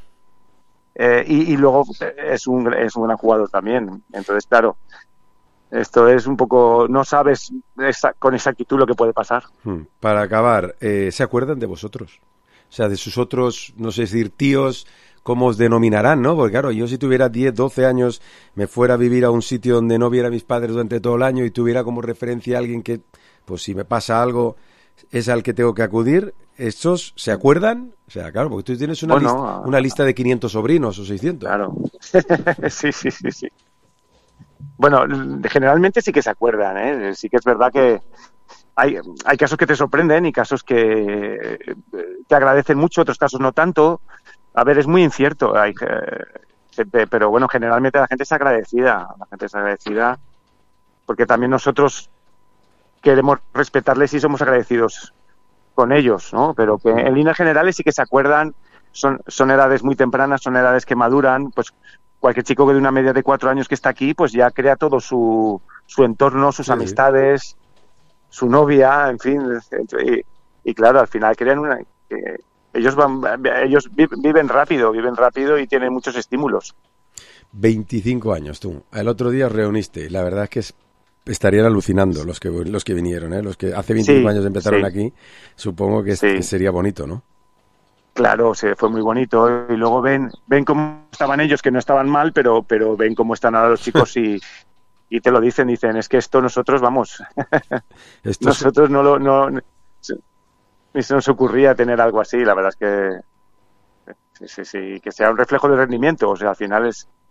y luego es un gran jugador también. Entonces, claro, esto es un poco... No sabes con exactitud lo que puede pasar. Para acabar, ¿se acuerdan de vosotros? o sea, de sus otros, no sé decir, tíos, ¿cómo os denominarán, no? Porque claro, yo si tuviera 10, 12 años, me fuera a vivir a un sitio donde no viera a mis padres durante todo el año y tuviera como referencia a alguien que, pues si me pasa algo, es al que tengo que acudir, ¿estos se acuerdan? O sea, claro, porque tú tienes una lista de 500 sobrinos o 600. Claro. Sí. Bueno, generalmente sí que se acuerdan, ¿eh? Sí que es verdad que hay casos que te sorprenden y casos que te agradecen mucho, otros casos no tanto. A ver, es muy incierto, pero bueno, generalmente la gente es agradecida porque también nosotros queremos respetarles y somos agradecidos con ellos, ¿no? Pero que en líneas generales sí que se acuerdan, son edades muy tempranas, son edades que maduran, pues cualquier chico que de una media de 4 años que está aquí, pues ya crea todo su entorno, sus amistades, su novia, en fin, y claro, al final crean ellos viven rápido y tienen muchos estímulos. 25 años tú. El otro día os reuniste y la verdad es que estarían alucinando los que vinieron, ¿eh? Los que hace 25 años empezaron aquí. Supongo que sería bonito, ¿no? Claro, fue muy bonito. Y luego ven cómo estaban ellos, que no estaban mal, pero ven cómo están ahora los chicos y te lo dicen, es que esto nosotros, vamos, nosotros ni se nos ocurría tener algo así. La verdad es que que sea un reflejo de rendimiento. O sea, al final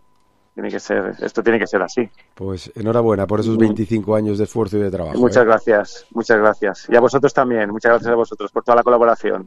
esto tiene que ser así. Pues enhorabuena por esos 25 años de esfuerzo y de trabajo. Muchas gracias. Y a vosotros también. Muchas gracias a vosotros por toda la colaboración.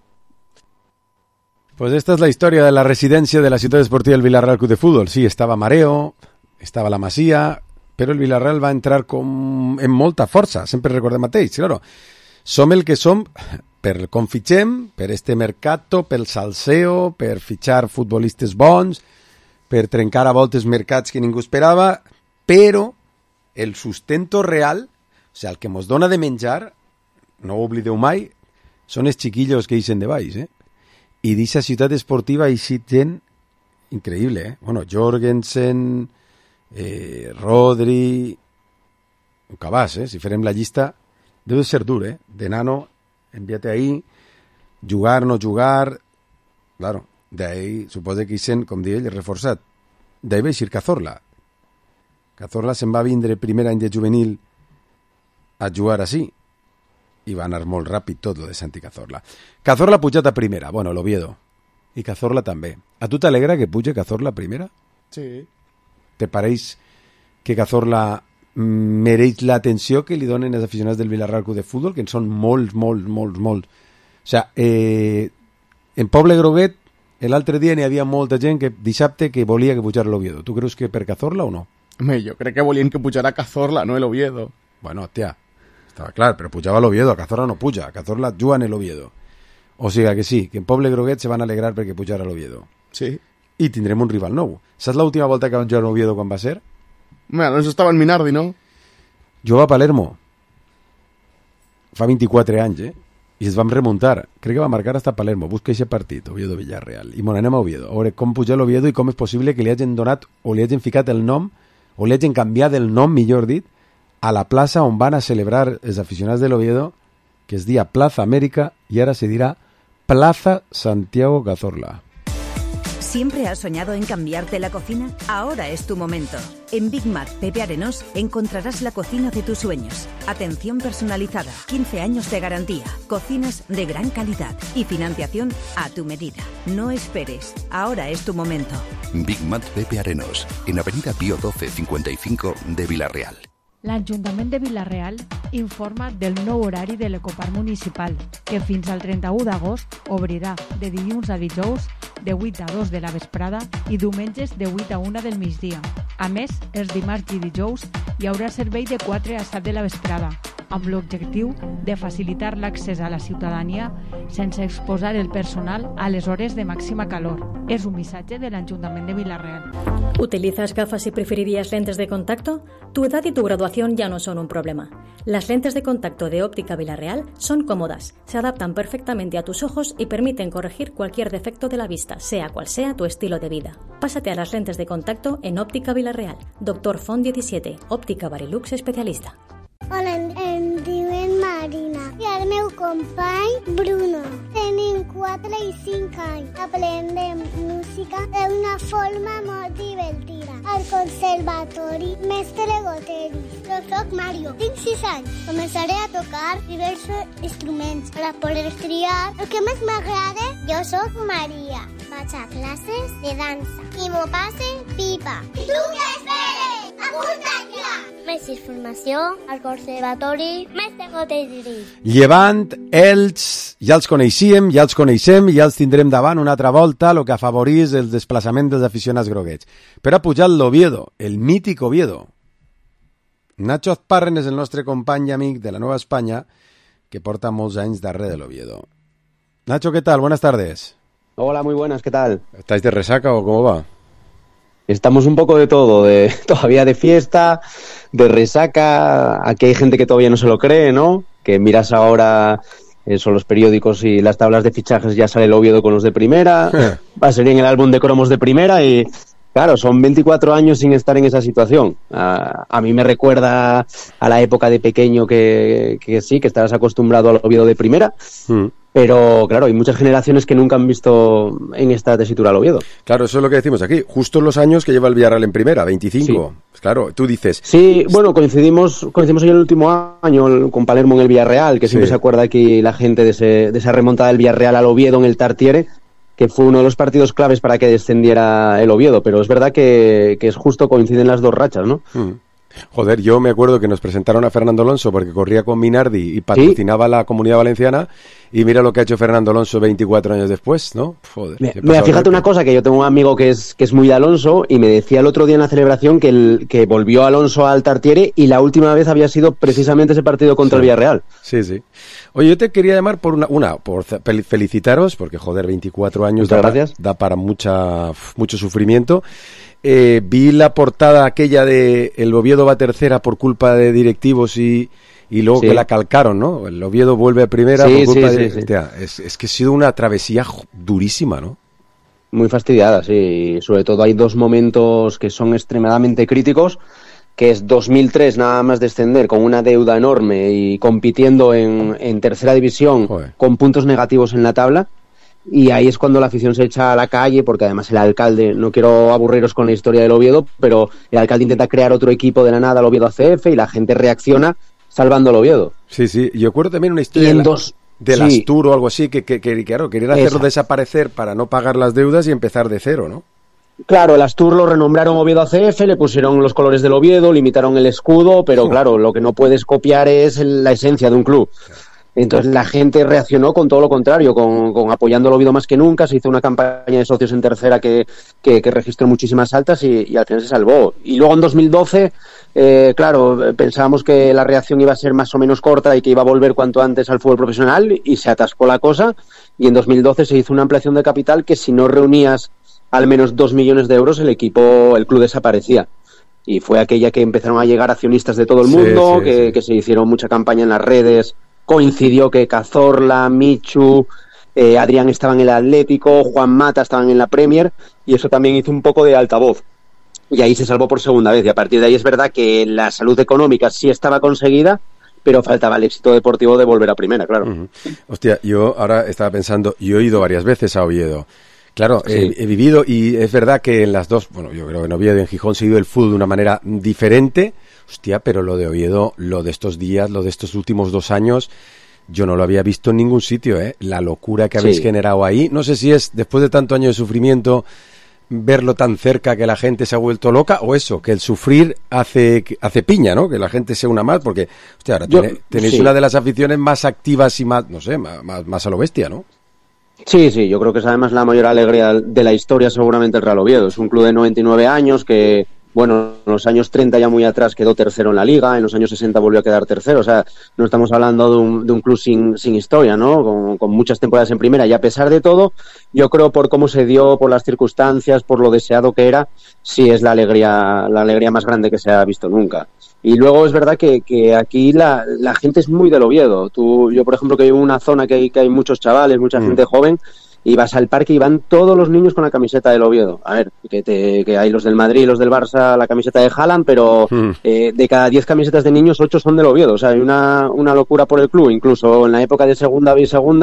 Pues esta es la historia de la residencia de la Ciutat Esportiva del Villarreal Club de Fútbol. Sí, estava Mareo, estava la Masia, però el Villarreal va entrar en molta força, sempre recordem mateix, claro. Som el que som com fitxem, per este mercato, pel salseo, per fitxar futbolistes bons, per trencar a voltes mercats que ningú esperava, però el sustento real, o sigui, el que mos dona de menjar, no ho oblideu mai, són els chiquillos que ixen de baix, I d'eixa ciutat esportiva ha eixit gent increïble, Bueno, Jorgensen, Rodri, un cabàs, Si farem la llista, deu de ser dur, De nano, enviate ahí, jugar, no jugar, claro, d'ahí suposa que ixen, com diu ell, reforçat. D'ahí va eixir Cazorla. Cazorla se'n va vindre primer any de juvenil a jugar així, i va anar molt ràpid tot lo de Santi Cazorla. Cazorla ha pujat a primera, bueno, l'Oviedo, i Cazorla també. A tu t'alegra que puja Cazorla a primera? Sí. Te pareix que Cazorla mereix l'atenció que li donen els aficionats del Villarreal Club de Futbol, que en són molts. O sigui, en Poble Groguet l'altre dia n'hi havia molta gent que dissabte que volia que pujara l'Oviedo. Tu creus que per Cazorla o no? Home, jo crec que volien que pujara Cazorla, no l'Oviedo. Bueno, hòstia, estava clar, però pujava l'Oviedo, a Cazorla no puja, a Cazorla juga en l'Oviedo. O sigui que sí, que en Poble Groguet se van alegrar perquè pujara l'Oviedo. Sí. I tindrem un rival nou. Saps l'última volta que van jugar a l'Oviedo quan va ser? Bueno, eso estava en Minardi, no? Jugava a Palermo. Fa 24 anys, I es vam remuntar. Crec que va marcar hasta Palermo. Busca aquest partit, Oviedo-Villarreal. I anem a Oviedo. A veure com puja l'Oviedo i com és possible que li hagin donat o li hagin ficat el nom o li hagin canviat el nom, millor dit, a la plaça on van a celebrar els aficionats de l'Oviedo, que es dia Plaza América y ahora se dirá Plaza Santiago Cazorla. ¿Siempre has soñado en cambiarte la cocina? Ahora es tu momento. En Big Mac Pepe Arenós encontrarás la cocina de tus sueños. Atención personalizada, 15 años de garantía, cocinas de gran calidad y financiación a tu medida. No esperes, ahora es tu momento. Big Mac Pepe Arenós, en Avenida Pío 12 55 de Villarreal. L'Ajuntament de Villarreal informa del nou horari de l'Ecoparc Municipal, que fins al 31 d'agost obrirà de dilluns a dijous de 8 a 2 de la vesprada i diumenges de 8 a 1 del migdia. A més, els dimarts i dijous hi haurà servei de 4 a 7 de la vesprada, amb l'objectiu de facilitar l'accés a la ciutadania sense exposar el personal a les hores de màxima calor. És un missatge de l'Ajuntament de Villarreal. ¿Utilizas gafas y preferirías lentes de contacto? Tu edad y tu graduación ya no son un problema. Las lentes de contacto de Óptica Villarreal son cómodas, se adaptan perfectamente a tus ojos y permiten corregir cualquier defecto de la vista, sea cual sea tu estilo de vida. Pásate a las lentes de contacto en Óptica Villarreal. Dr. Font 17, Óptica Barilux especialista. Hola, em diuen Marina i el meu company Bruno. tenim 4 i 5 anys. Aprendem música d'una forma molt divertida. Al conservatori, mestre Goteris. Jo soc Mario, tinc 6 anys. Començaré a tocar diversos instruments per a poder triar el que més m'agrada. Jo soc Maria. Vaig a classes de dansa i m'ho passe pipa. I tu què esperes? Apunta't ja! Més informació al conservatori Mestre Goteris. Llevant, ells ja els coneixem, ja els tindrem davant una altra volta, el que afavorís el desplaçament dels aficionats groguets. Però ha pujat l'Oviedo, el mític Oviedo. Nacho Azparren és el nostre company i amic de la Nueva España, que porta molts anys darrere de l'Oviedo. Nacho, ¿qué tal? Buenas tardes. Hola, muy buenas, ¿qué tal? ¿Estáis de resaca o cómo va? Estamos un poco de todo, todavía de fiesta, de resaca. Aquí hay gente que todavía no se lo cree, ¿no? Que miras ahora son los periódicos y las tablas de fichajes, ya sale el Oviedo con los de primera, va a ser en el álbum de cromos de primera y claro, son 24 años sin estar en esa situación. A mí me recuerda a la época de pequeño que sí, que estabas acostumbrado al Oviedo de primera. Pero, claro, hay muchas generaciones que nunca han visto en esta tesitura al Oviedo. Claro, eso es lo que decimos aquí. Justo en los años que lleva el Villarreal en primera, 25. Sí. Pues claro, tú dices... Sí, bueno, coincidimos en el último año con Palermo en el Villarreal, que siempre se acuerda aquí la gente de esa remontada del Villarreal al Oviedo en el Tartiere, que fue uno de los partidos claves para que descendiera el Oviedo. Pero es verdad que es justo, coinciden las dos rachas, ¿no? Joder, yo me acuerdo que nos presentaron a Fernando Alonso porque corría con Minardi y patrocinaba la Comunidad Valenciana, y mira lo que ha hecho Fernando Alonso 24 años después, ¿no? Joder. Mira, fíjate una cosa, que yo tengo un amigo que es muy de Alonso y me decía el otro día en la celebración que volvió Alonso al Tartiere y la última vez había sido precisamente ese partido contra el Villarreal. Sí, sí. Oye, yo te quería llamar por por felicitaros, porque joder, 24 años da para mucho sufrimiento. Vi la portada aquella de el Oviedo va tercera por culpa de directivos y luego que la calcaron, ¿no? El Oviedo vuelve a primera por culpa de... Hostia, es que ha sido una travesía durísima, ¿no? Muy fastidiada, sí. Sobre todo hay dos momentos que son extremadamente críticos, que es 2003 nada más descender con una deuda enorme y compitiendo en tercera división con puntos negativos en la tabla. Y ahí es cuando la afición se echa a la calle, porque además el alcalde, no quiero aburriros con la historia del Oviedo, pero el alcalde intenta crear otro equipo de la nada, el Oviedo ACF, y la gente reacciona salvando al Oviedo. Sí, sí. Yo recuerdo también una historia del Astur o algo así, que claro, querían hacerlo desaparecer para no pagar las deudas y empezar de cero, ¿no? Claro, el Astur lo renombraron Oviedo ACF, le pusieron los colores del Oviedo, limitaron el escudo, pero claro, lo que no puedes copiar es la esencia de un club. Entonces la gente reaccionó con todo lo contrario, con apoyando al Oviedo más que nunca. Se hizo una campaña de socios en tercera que registró muchísimas altas y al final se salvó. Y luego en 2012, claro, pensábamos que la reacción iba a ser más o menos corta y que iba a volver cuanto antes al fútbol profesional, y se atascó la cosa, y en 2012 se hizo una ampliación de capital que si no reunías al menos 2 millones de euros el club desaparecía. Y fue aquella que empezaron a llegar accionistas de todo el mundo, que se hicieron mucha campaña en las redes. Coincidió que Cazorla, Michu, Adrián estaban en el Atlético, Juan Mata estaban en la Premier, y eso también hizo un poco de altavoz. Y ahí se salvó por segunda vez, y a partir de ahí es verdad que la salud económica sí estaba conseguida, pero faltaba el éxito deportivo de volver a primera, claro. Hostia, yo ahora estaba pensando, yo he ido varias veces a Oviedo. Claro, he vivido, y es verdad que en las dos, bueno, yo creo que en Oviedo y en Gijón se ha ido el fútbol de una manera diferente. Hostia, pero lo de Oviedo, lo de estos días, lo de estos últimos 2 años, yo no lo había visto en ningún sitio, ¿eh? La locura que habéis generado ahí. No sé si es, después de tanto año de sufrimiento, verlo tan cerca que la gente se ha vuelto loca, o eso, que el sufrir hace piña, ¿no? Que la gente se una más, porque, hostia, ahora tenéis una de las aficiones más activas y más, no sé, más a lo bestia, ¿no? Sí, yo creo que es además la mayor alegría de la historia seguramente el Real Oviedo. Es un club de 99 años que... Bueno, en los años 30 ya muy atrás quedó tercero en la Liga, en los años 60 volvió a quedar tercero, o sea, no estamos hablando de un club sin historia, ¿no? Con muchas temporadas en primera, y a pesar de todo, yo creo por cómo se dio, por las circunstancias, por lo deseado que era, sí es la alegría más grande que se ha visto nunca. Y luego es verdad que aquí la gente es muy del Oviedo. Yo, por ejemplo, que vivo en una zona que hay muchos chavales, mucha gente joven, y vas al parque y van todos los niños con la camiseta del Oviedo. A ver, que hay los del Madrid y los del Barça, la camiseta de Haaland, pero de cada 10 camisetas de niños, 8 son del Oviedo. O sea, hay una locura por el club. Incluso en la época de segunda B y segunda,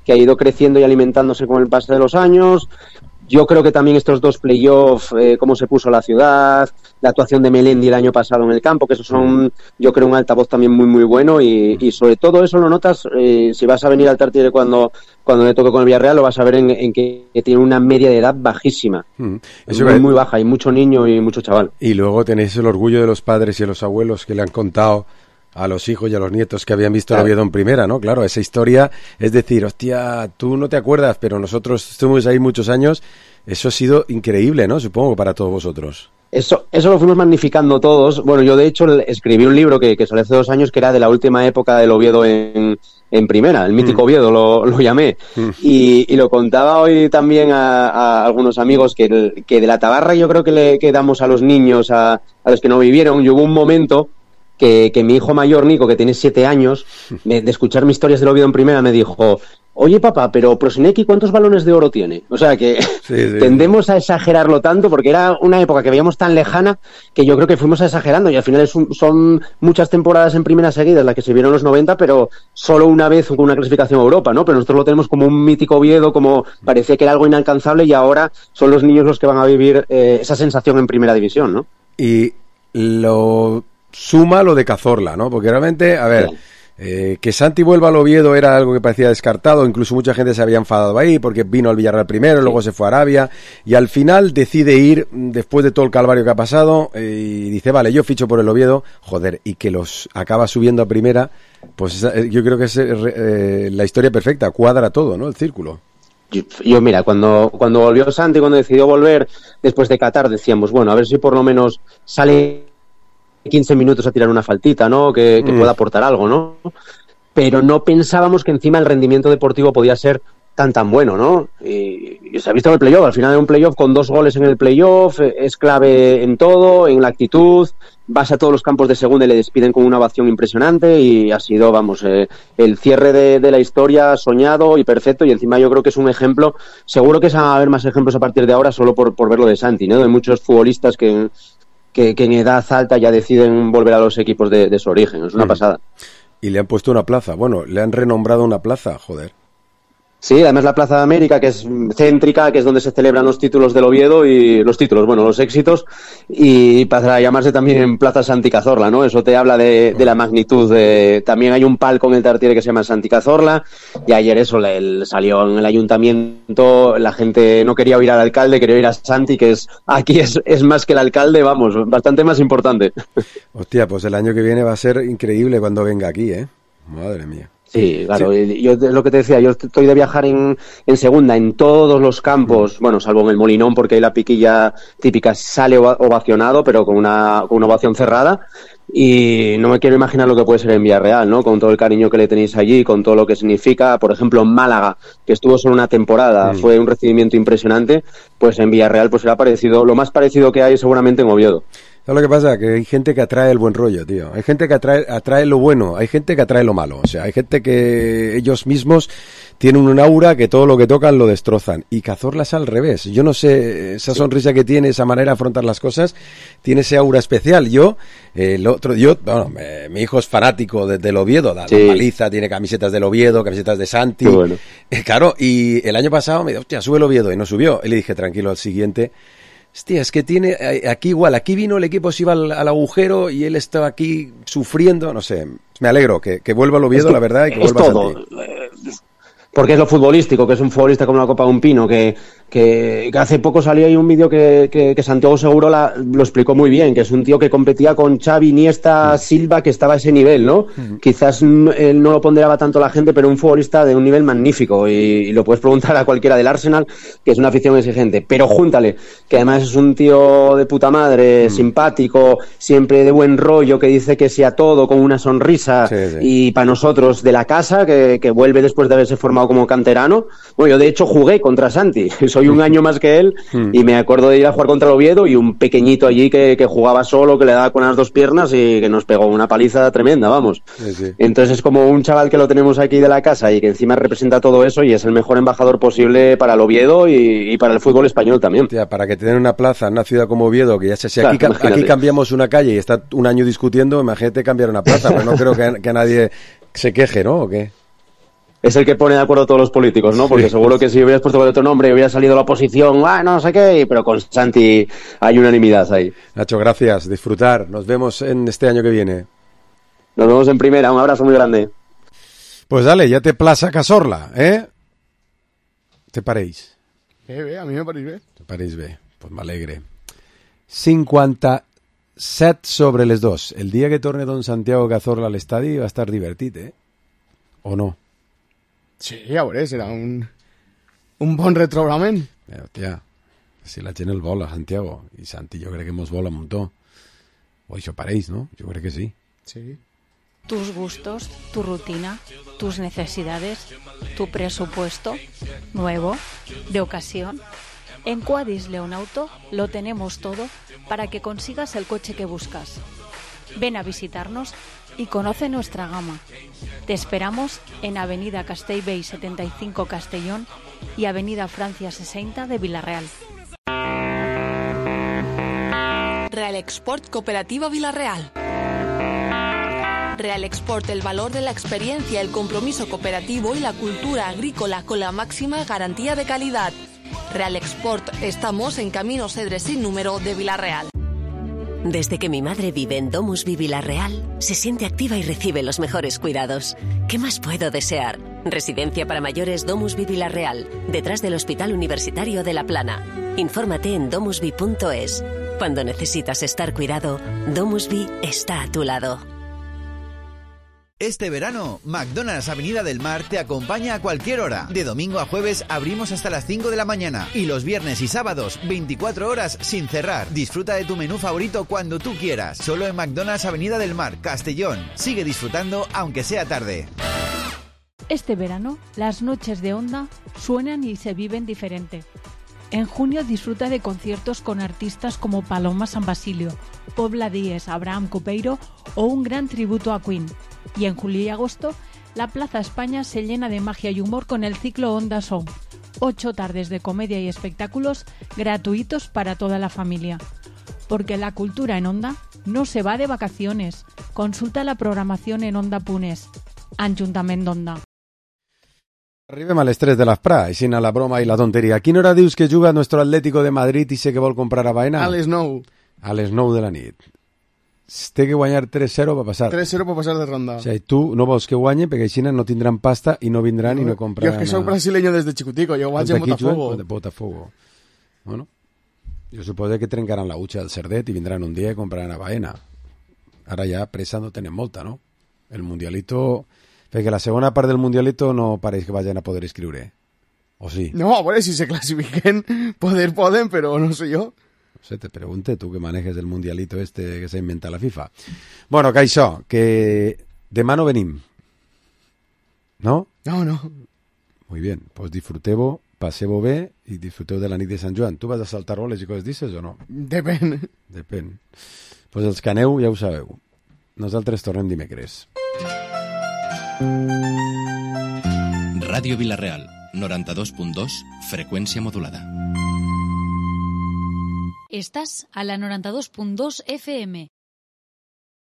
que ha ido creciendo y alimentándose con el paso de los años. Yo creo que también estos 2 playoffs, cómo se puso la ciudad, la actuación de Melendi el año pasado en el campo, que eso son, yo creo, un altavoz también muy muy bueno y sobre todo eso lo notas si vas a venir al Tartiere cuando le toque con el Villarreal, lo vas a ver en que tiene una media de edad bajísima. Eso es muy baja, hay mucho niño y mucho chaval. Y luego tenéis el orgullo de los padres y los abuelos que le han contado a los hijos y a los nietos que habían visto el Oviedo en primera, ¿no? Claro, esa historia, es decir, hostia, tú no te acuerdas, pero nosotros estuvimos ahí muchos años, eso ha sido increíble, ¿no? Supongo, para todos vosotros. Eso lo fuimos magnificando todos. Bueno, yo de hecho escribí un libro que salió hace 2 años, que era de la última época del Oviedo en primera, el mítico Oviedo lo llamé, y lo contaba hoy también a algunos amigos que de la tabarra yo creo que le damos a los niños, a los que no vivieron, y hubo un momento que mi hijo mayor, Nico, que tiene 7 años, de escuchar mis historias del Oviedo en primera, me dijo: oye papá, pero Prosinecki, ¿cuántos balones de oro tiene? O sea que tendemos a exagerarlo tanto, porque era una época que veíamos tan lejana que yo creo que fuimos exagerando, y al final son muchas temporadas en primera seguidas las que se vieron los 90, pero solo una vez con una clasificación a Europa, ¿no? Pero nosotros lo tenemos como un mítico Oviedo, como parecía que era algo inalcanzable, y ahora son los niños los que van a vivir esa sensación en primera división, ¿no? Y lo suma lo de Cazorla, ¿no? Porque realmente, a ver, que Santi vuelva al Oviedo era algo que parecía descartado, incluso mucha gente se había enfadado ahí porque vino al Villarreal primero, luego se fue a Arabia, y al final decide ir, después de todo el calvario que ha pasado, y dice, vale, yo ficho por el Oviedo, joder, y que los acaba subiendo a primera, pues yo creo que es la historia perfecta, cuadra todo, ¿no? El círculo. Yo mira, cuando volvió Santi, cuando decidió volver después de Qatar, decíamos, bueno, a ver si por lo menos sale 15 minutos a tirar una faltita, ¿no? Que pueda aportar algo, ¿no? Pero no pensábamos que encima el rendimiento deportivo podía ser tan bueno, ¿no? Y se ha visto en el playoff, al final de un playoff con 2 goles en el playoff, es clave en todo, en la actitud, vas a todos los campos de segunda y le despiden con una ovación impresionante, y ha sido, vamos, el cierre de la historia soñado y perfecto, y encima yo creo que es un ejemplo, seguro que se van a ver más ejemplos a partir de ahora solo por ver lo de Santi, ¿no? De muchos futbolistas que en edad alta ya deciden volver a los equipos de su origen. Es una pasada. Y le han puesto una plaza. Bueno, le han renombrado una plaza, joder. Sí, además la Plaza de América, que es céntrica, que es donde se celebran los títulos del Oviedo y los éxitos, y para llamarse también Plaza Santi Cazorla, ¿no? Eso te habla de la magnitud. También hay un palco en el Tartiere que se llama Santi Cazorla, y ayer eso salió en el ayuntamiento, la gente no quería oír al alcalde, quería oír a Santi, que aquí es más que el alcalde, vamos, bastante más importante. Hostia, pues el año que viene va a ser increíble cuando venga aquí, ¿eh? Madre mía. Sí, claro, sí. Yo lo que te decía, yo estoy de viajar en segunda en todos los campos, bueno, salvo en el Molinón, porque ahí la piquilla típica sale ovacionado, pero con una ovación cerrada, y no me quiero imaginar lo que puede ser en Villarreal, ¿no? Con todo el cariño que le tenéis allí, con todo lo que significa, por ejemplo, en Málaga, que estuvo solo una temporada, fue un recibimiento impresionante, pues en Villarreal pues será parecido, lo más parecido que hay seguramente en Oviedo. ¿Sabes lo que pasa? Que hay gente que atrae el buen rollo, tío. Hay gente que atrae lo bueno, hay gente que atrae lo malo. O sea, hay gente que ellos mismos tienen un aura que todo lo que tocan lo destrozan. Y Cazorla es al revés. Yo no sé, esa sonrisa que tiene, esa manera de afrontar las cosas, tiene ese aura especial. Mi hijo es fanático del Oviedo, da la paliza, tiene camisetas del Oviedo, camisetas de Santi. Bueno. Claro, y el año pasado me dijo, hostia, sube el Oviedo, y no subió. Y le dije, tranquilo, al siguiente. Hostia, es que tiene aquí igual, aquí vino el equipo, se iba al agujero y él estaba aquí sufriendo, no sé, me alegro que vuelva al Oviedo, la verdad, y que vuelva a Santi. Porque es lo futbolístico, que es un futbolista como la copa de un pino, que hace poco salió ahí un vídeo que Santiago Seguro lo explicó muy bien, que es un tío que competía con Xavi, Iniesta, Silva, que estaba a ese nivel, ¿no? Quizás él no lo ponderaba tanto la gente, pero un futbolista de un nivel magnífico, y lo puedes preguntar a cualquiera del Arsenal, que es una afición exigente, pero júntale, que además es un tío de puta madre, simpático, siempre de buen rollo, que dice que sea todo, con una sonrisa, y para nosotros de la casa, que vuelve después de haberse formado como canterano. Bueno, yo de hecho jugué contra Santi, soy un año más que él, y me acuerdo de ir a jugar contra el Oviedo, y un pequeñito allí que jugaba solo, que le daba con las 2 piernas y que nos pegó una paliza tremenda, vamos. Entonces es como un chaval que lo tenemos aquí de la casa y que encima representa todo eso, y es el mejor embajador posible para el Oviedo y para el fútbol español también. Tía, para que te den una plaza en una ciudad como Oviedo, que ya sé, si aquí cambiamos una calle y está un año discutiendo, imagínate cambiar una plaza, pero no creo que nadie se queje, ¿no? ¿O qué? es el que pone de acuerdo a todos los políticos, ¿no? Porque seguro que si hubieras puesto con otro nombre y hubiera salido la oposición, no sé qué, pero con Santi hay unanimidad ahí. Nacho, gracias, disfrutar. Nos vemos en este año que viene. Nos vemos en primera, un abrazo muy grande. Pues dale, ja te plaça Cazorla, Te pareix? A mi me pareix bé. Te pareix bé, pues m'alegre. 57 sobre les 2. El dia que torne don Santiago Cazorla a l'estadi va estar divertit, O no? Sí, ja veuré, serà un bon retrobament. Hòstia, si la gent el vol a Santiago, i Santi jo crec que mos vol a muntó. O això pareix, ¿no? Jo crec que sí. Sí. Tus gustos, tu rutina, tus necesidades, tu presupuesto, nuevo, de ocasión. En Quadis León Auto lo tenemos todo para que consigas el coche que buscas. Ven a visitarnos y conoce nuestra gama. Te esperamos en Avenida Castellbell 75 Castellón y Avenida Francia 60 de Vila-real. Real Export Cooperativa Vila-real. Real Export, el valor de la experiencia, el compromiso cooperativo y la cultura agrícola con la máxima garantía de calidad. Real Export, estamos en Camino Cedres sin número de Vila-real. Desde que mi madre vive en Domusvi Vila-real, se siente activa y recibe los mejores cuidados. ¿Qué más puedo desear? Residencia para mayores Domusvi Vila-real, detrás del Hospital Universitario de La Plana. Infórmate en domusvi.es. Cuando necesitas estar cuidado, Domusvi está a tu lado. Este verano, McDonald's Avenida del Mar te acompaña a cualquier hora. De domingo a jueves abrimos hasta las 5 de la mañana y los viernes y sábados 24 horas sin cerrar. Disfruta de tu menú favorito cuando tú quieras. Solo en McDonald's Avenida del Mar, Castellón. Sigue disfrutando aunque sea tarde. Este verano, las noches de Onda suenan y se viven diferente. En junio disfruta de conciertos con artistas como Paloma San Basilio, Pobla Díez, Abraham Copeiro o un gran tributo a Queen. Y en julio y agosto, la Plaza España se llena de magia y humor con el ciclo Onda Song. 8 tardes de comedia y espectáculos gratuitos para toda la familia. Porque la cultura en Onda no se va de vacaciones. Consulta la programación en Onda.es. Ajuntament d'Onda. Arribem a les 3 de l'Asprà, així a la broma i la tonteria. A quina hora dius que juga nuestro Atlético de Madrid i sé que vol comprar a Baena? A les 9. A les 9 de la nit. Té que guanyar 3-0 per passar. 3-0 per passar de ronda. O sigui, tu no vols que guanyi perquè així no tindran pasta i no vindran i no compraran... Jo és que soc brasileño des de xicutico, jo vaig en Botafogo. Botafogo. Bueno, jo suposo que trencaran la hucha del Cerdet i vindran un dia i compraran a Baena. Ara ja pressa no tenen molta, no? El Mundialito... Perquè la segona part del Mundialito no pareix que vayan a poder escriure. ¿O sí? No, a veure, si se clasifiquen, poden, però no sé jo. No sé, te pregunte, tú que manejes el Mundialito este que se inventa la FIFA. Bueno, que això, que demà no venim. ¿No? No. Muy bien, pues disfruteu, passeu bé i disfruteu de la nit de Sant Joan. Tu vas a saltar boles i coses d'ixes o no? Depèn. Pues els que aneu ja ho sabeu. Nosaltres tornem dimecres. Radio Vila-real, 92.2, frecuencia modulada. Estás a la 92.2 FM,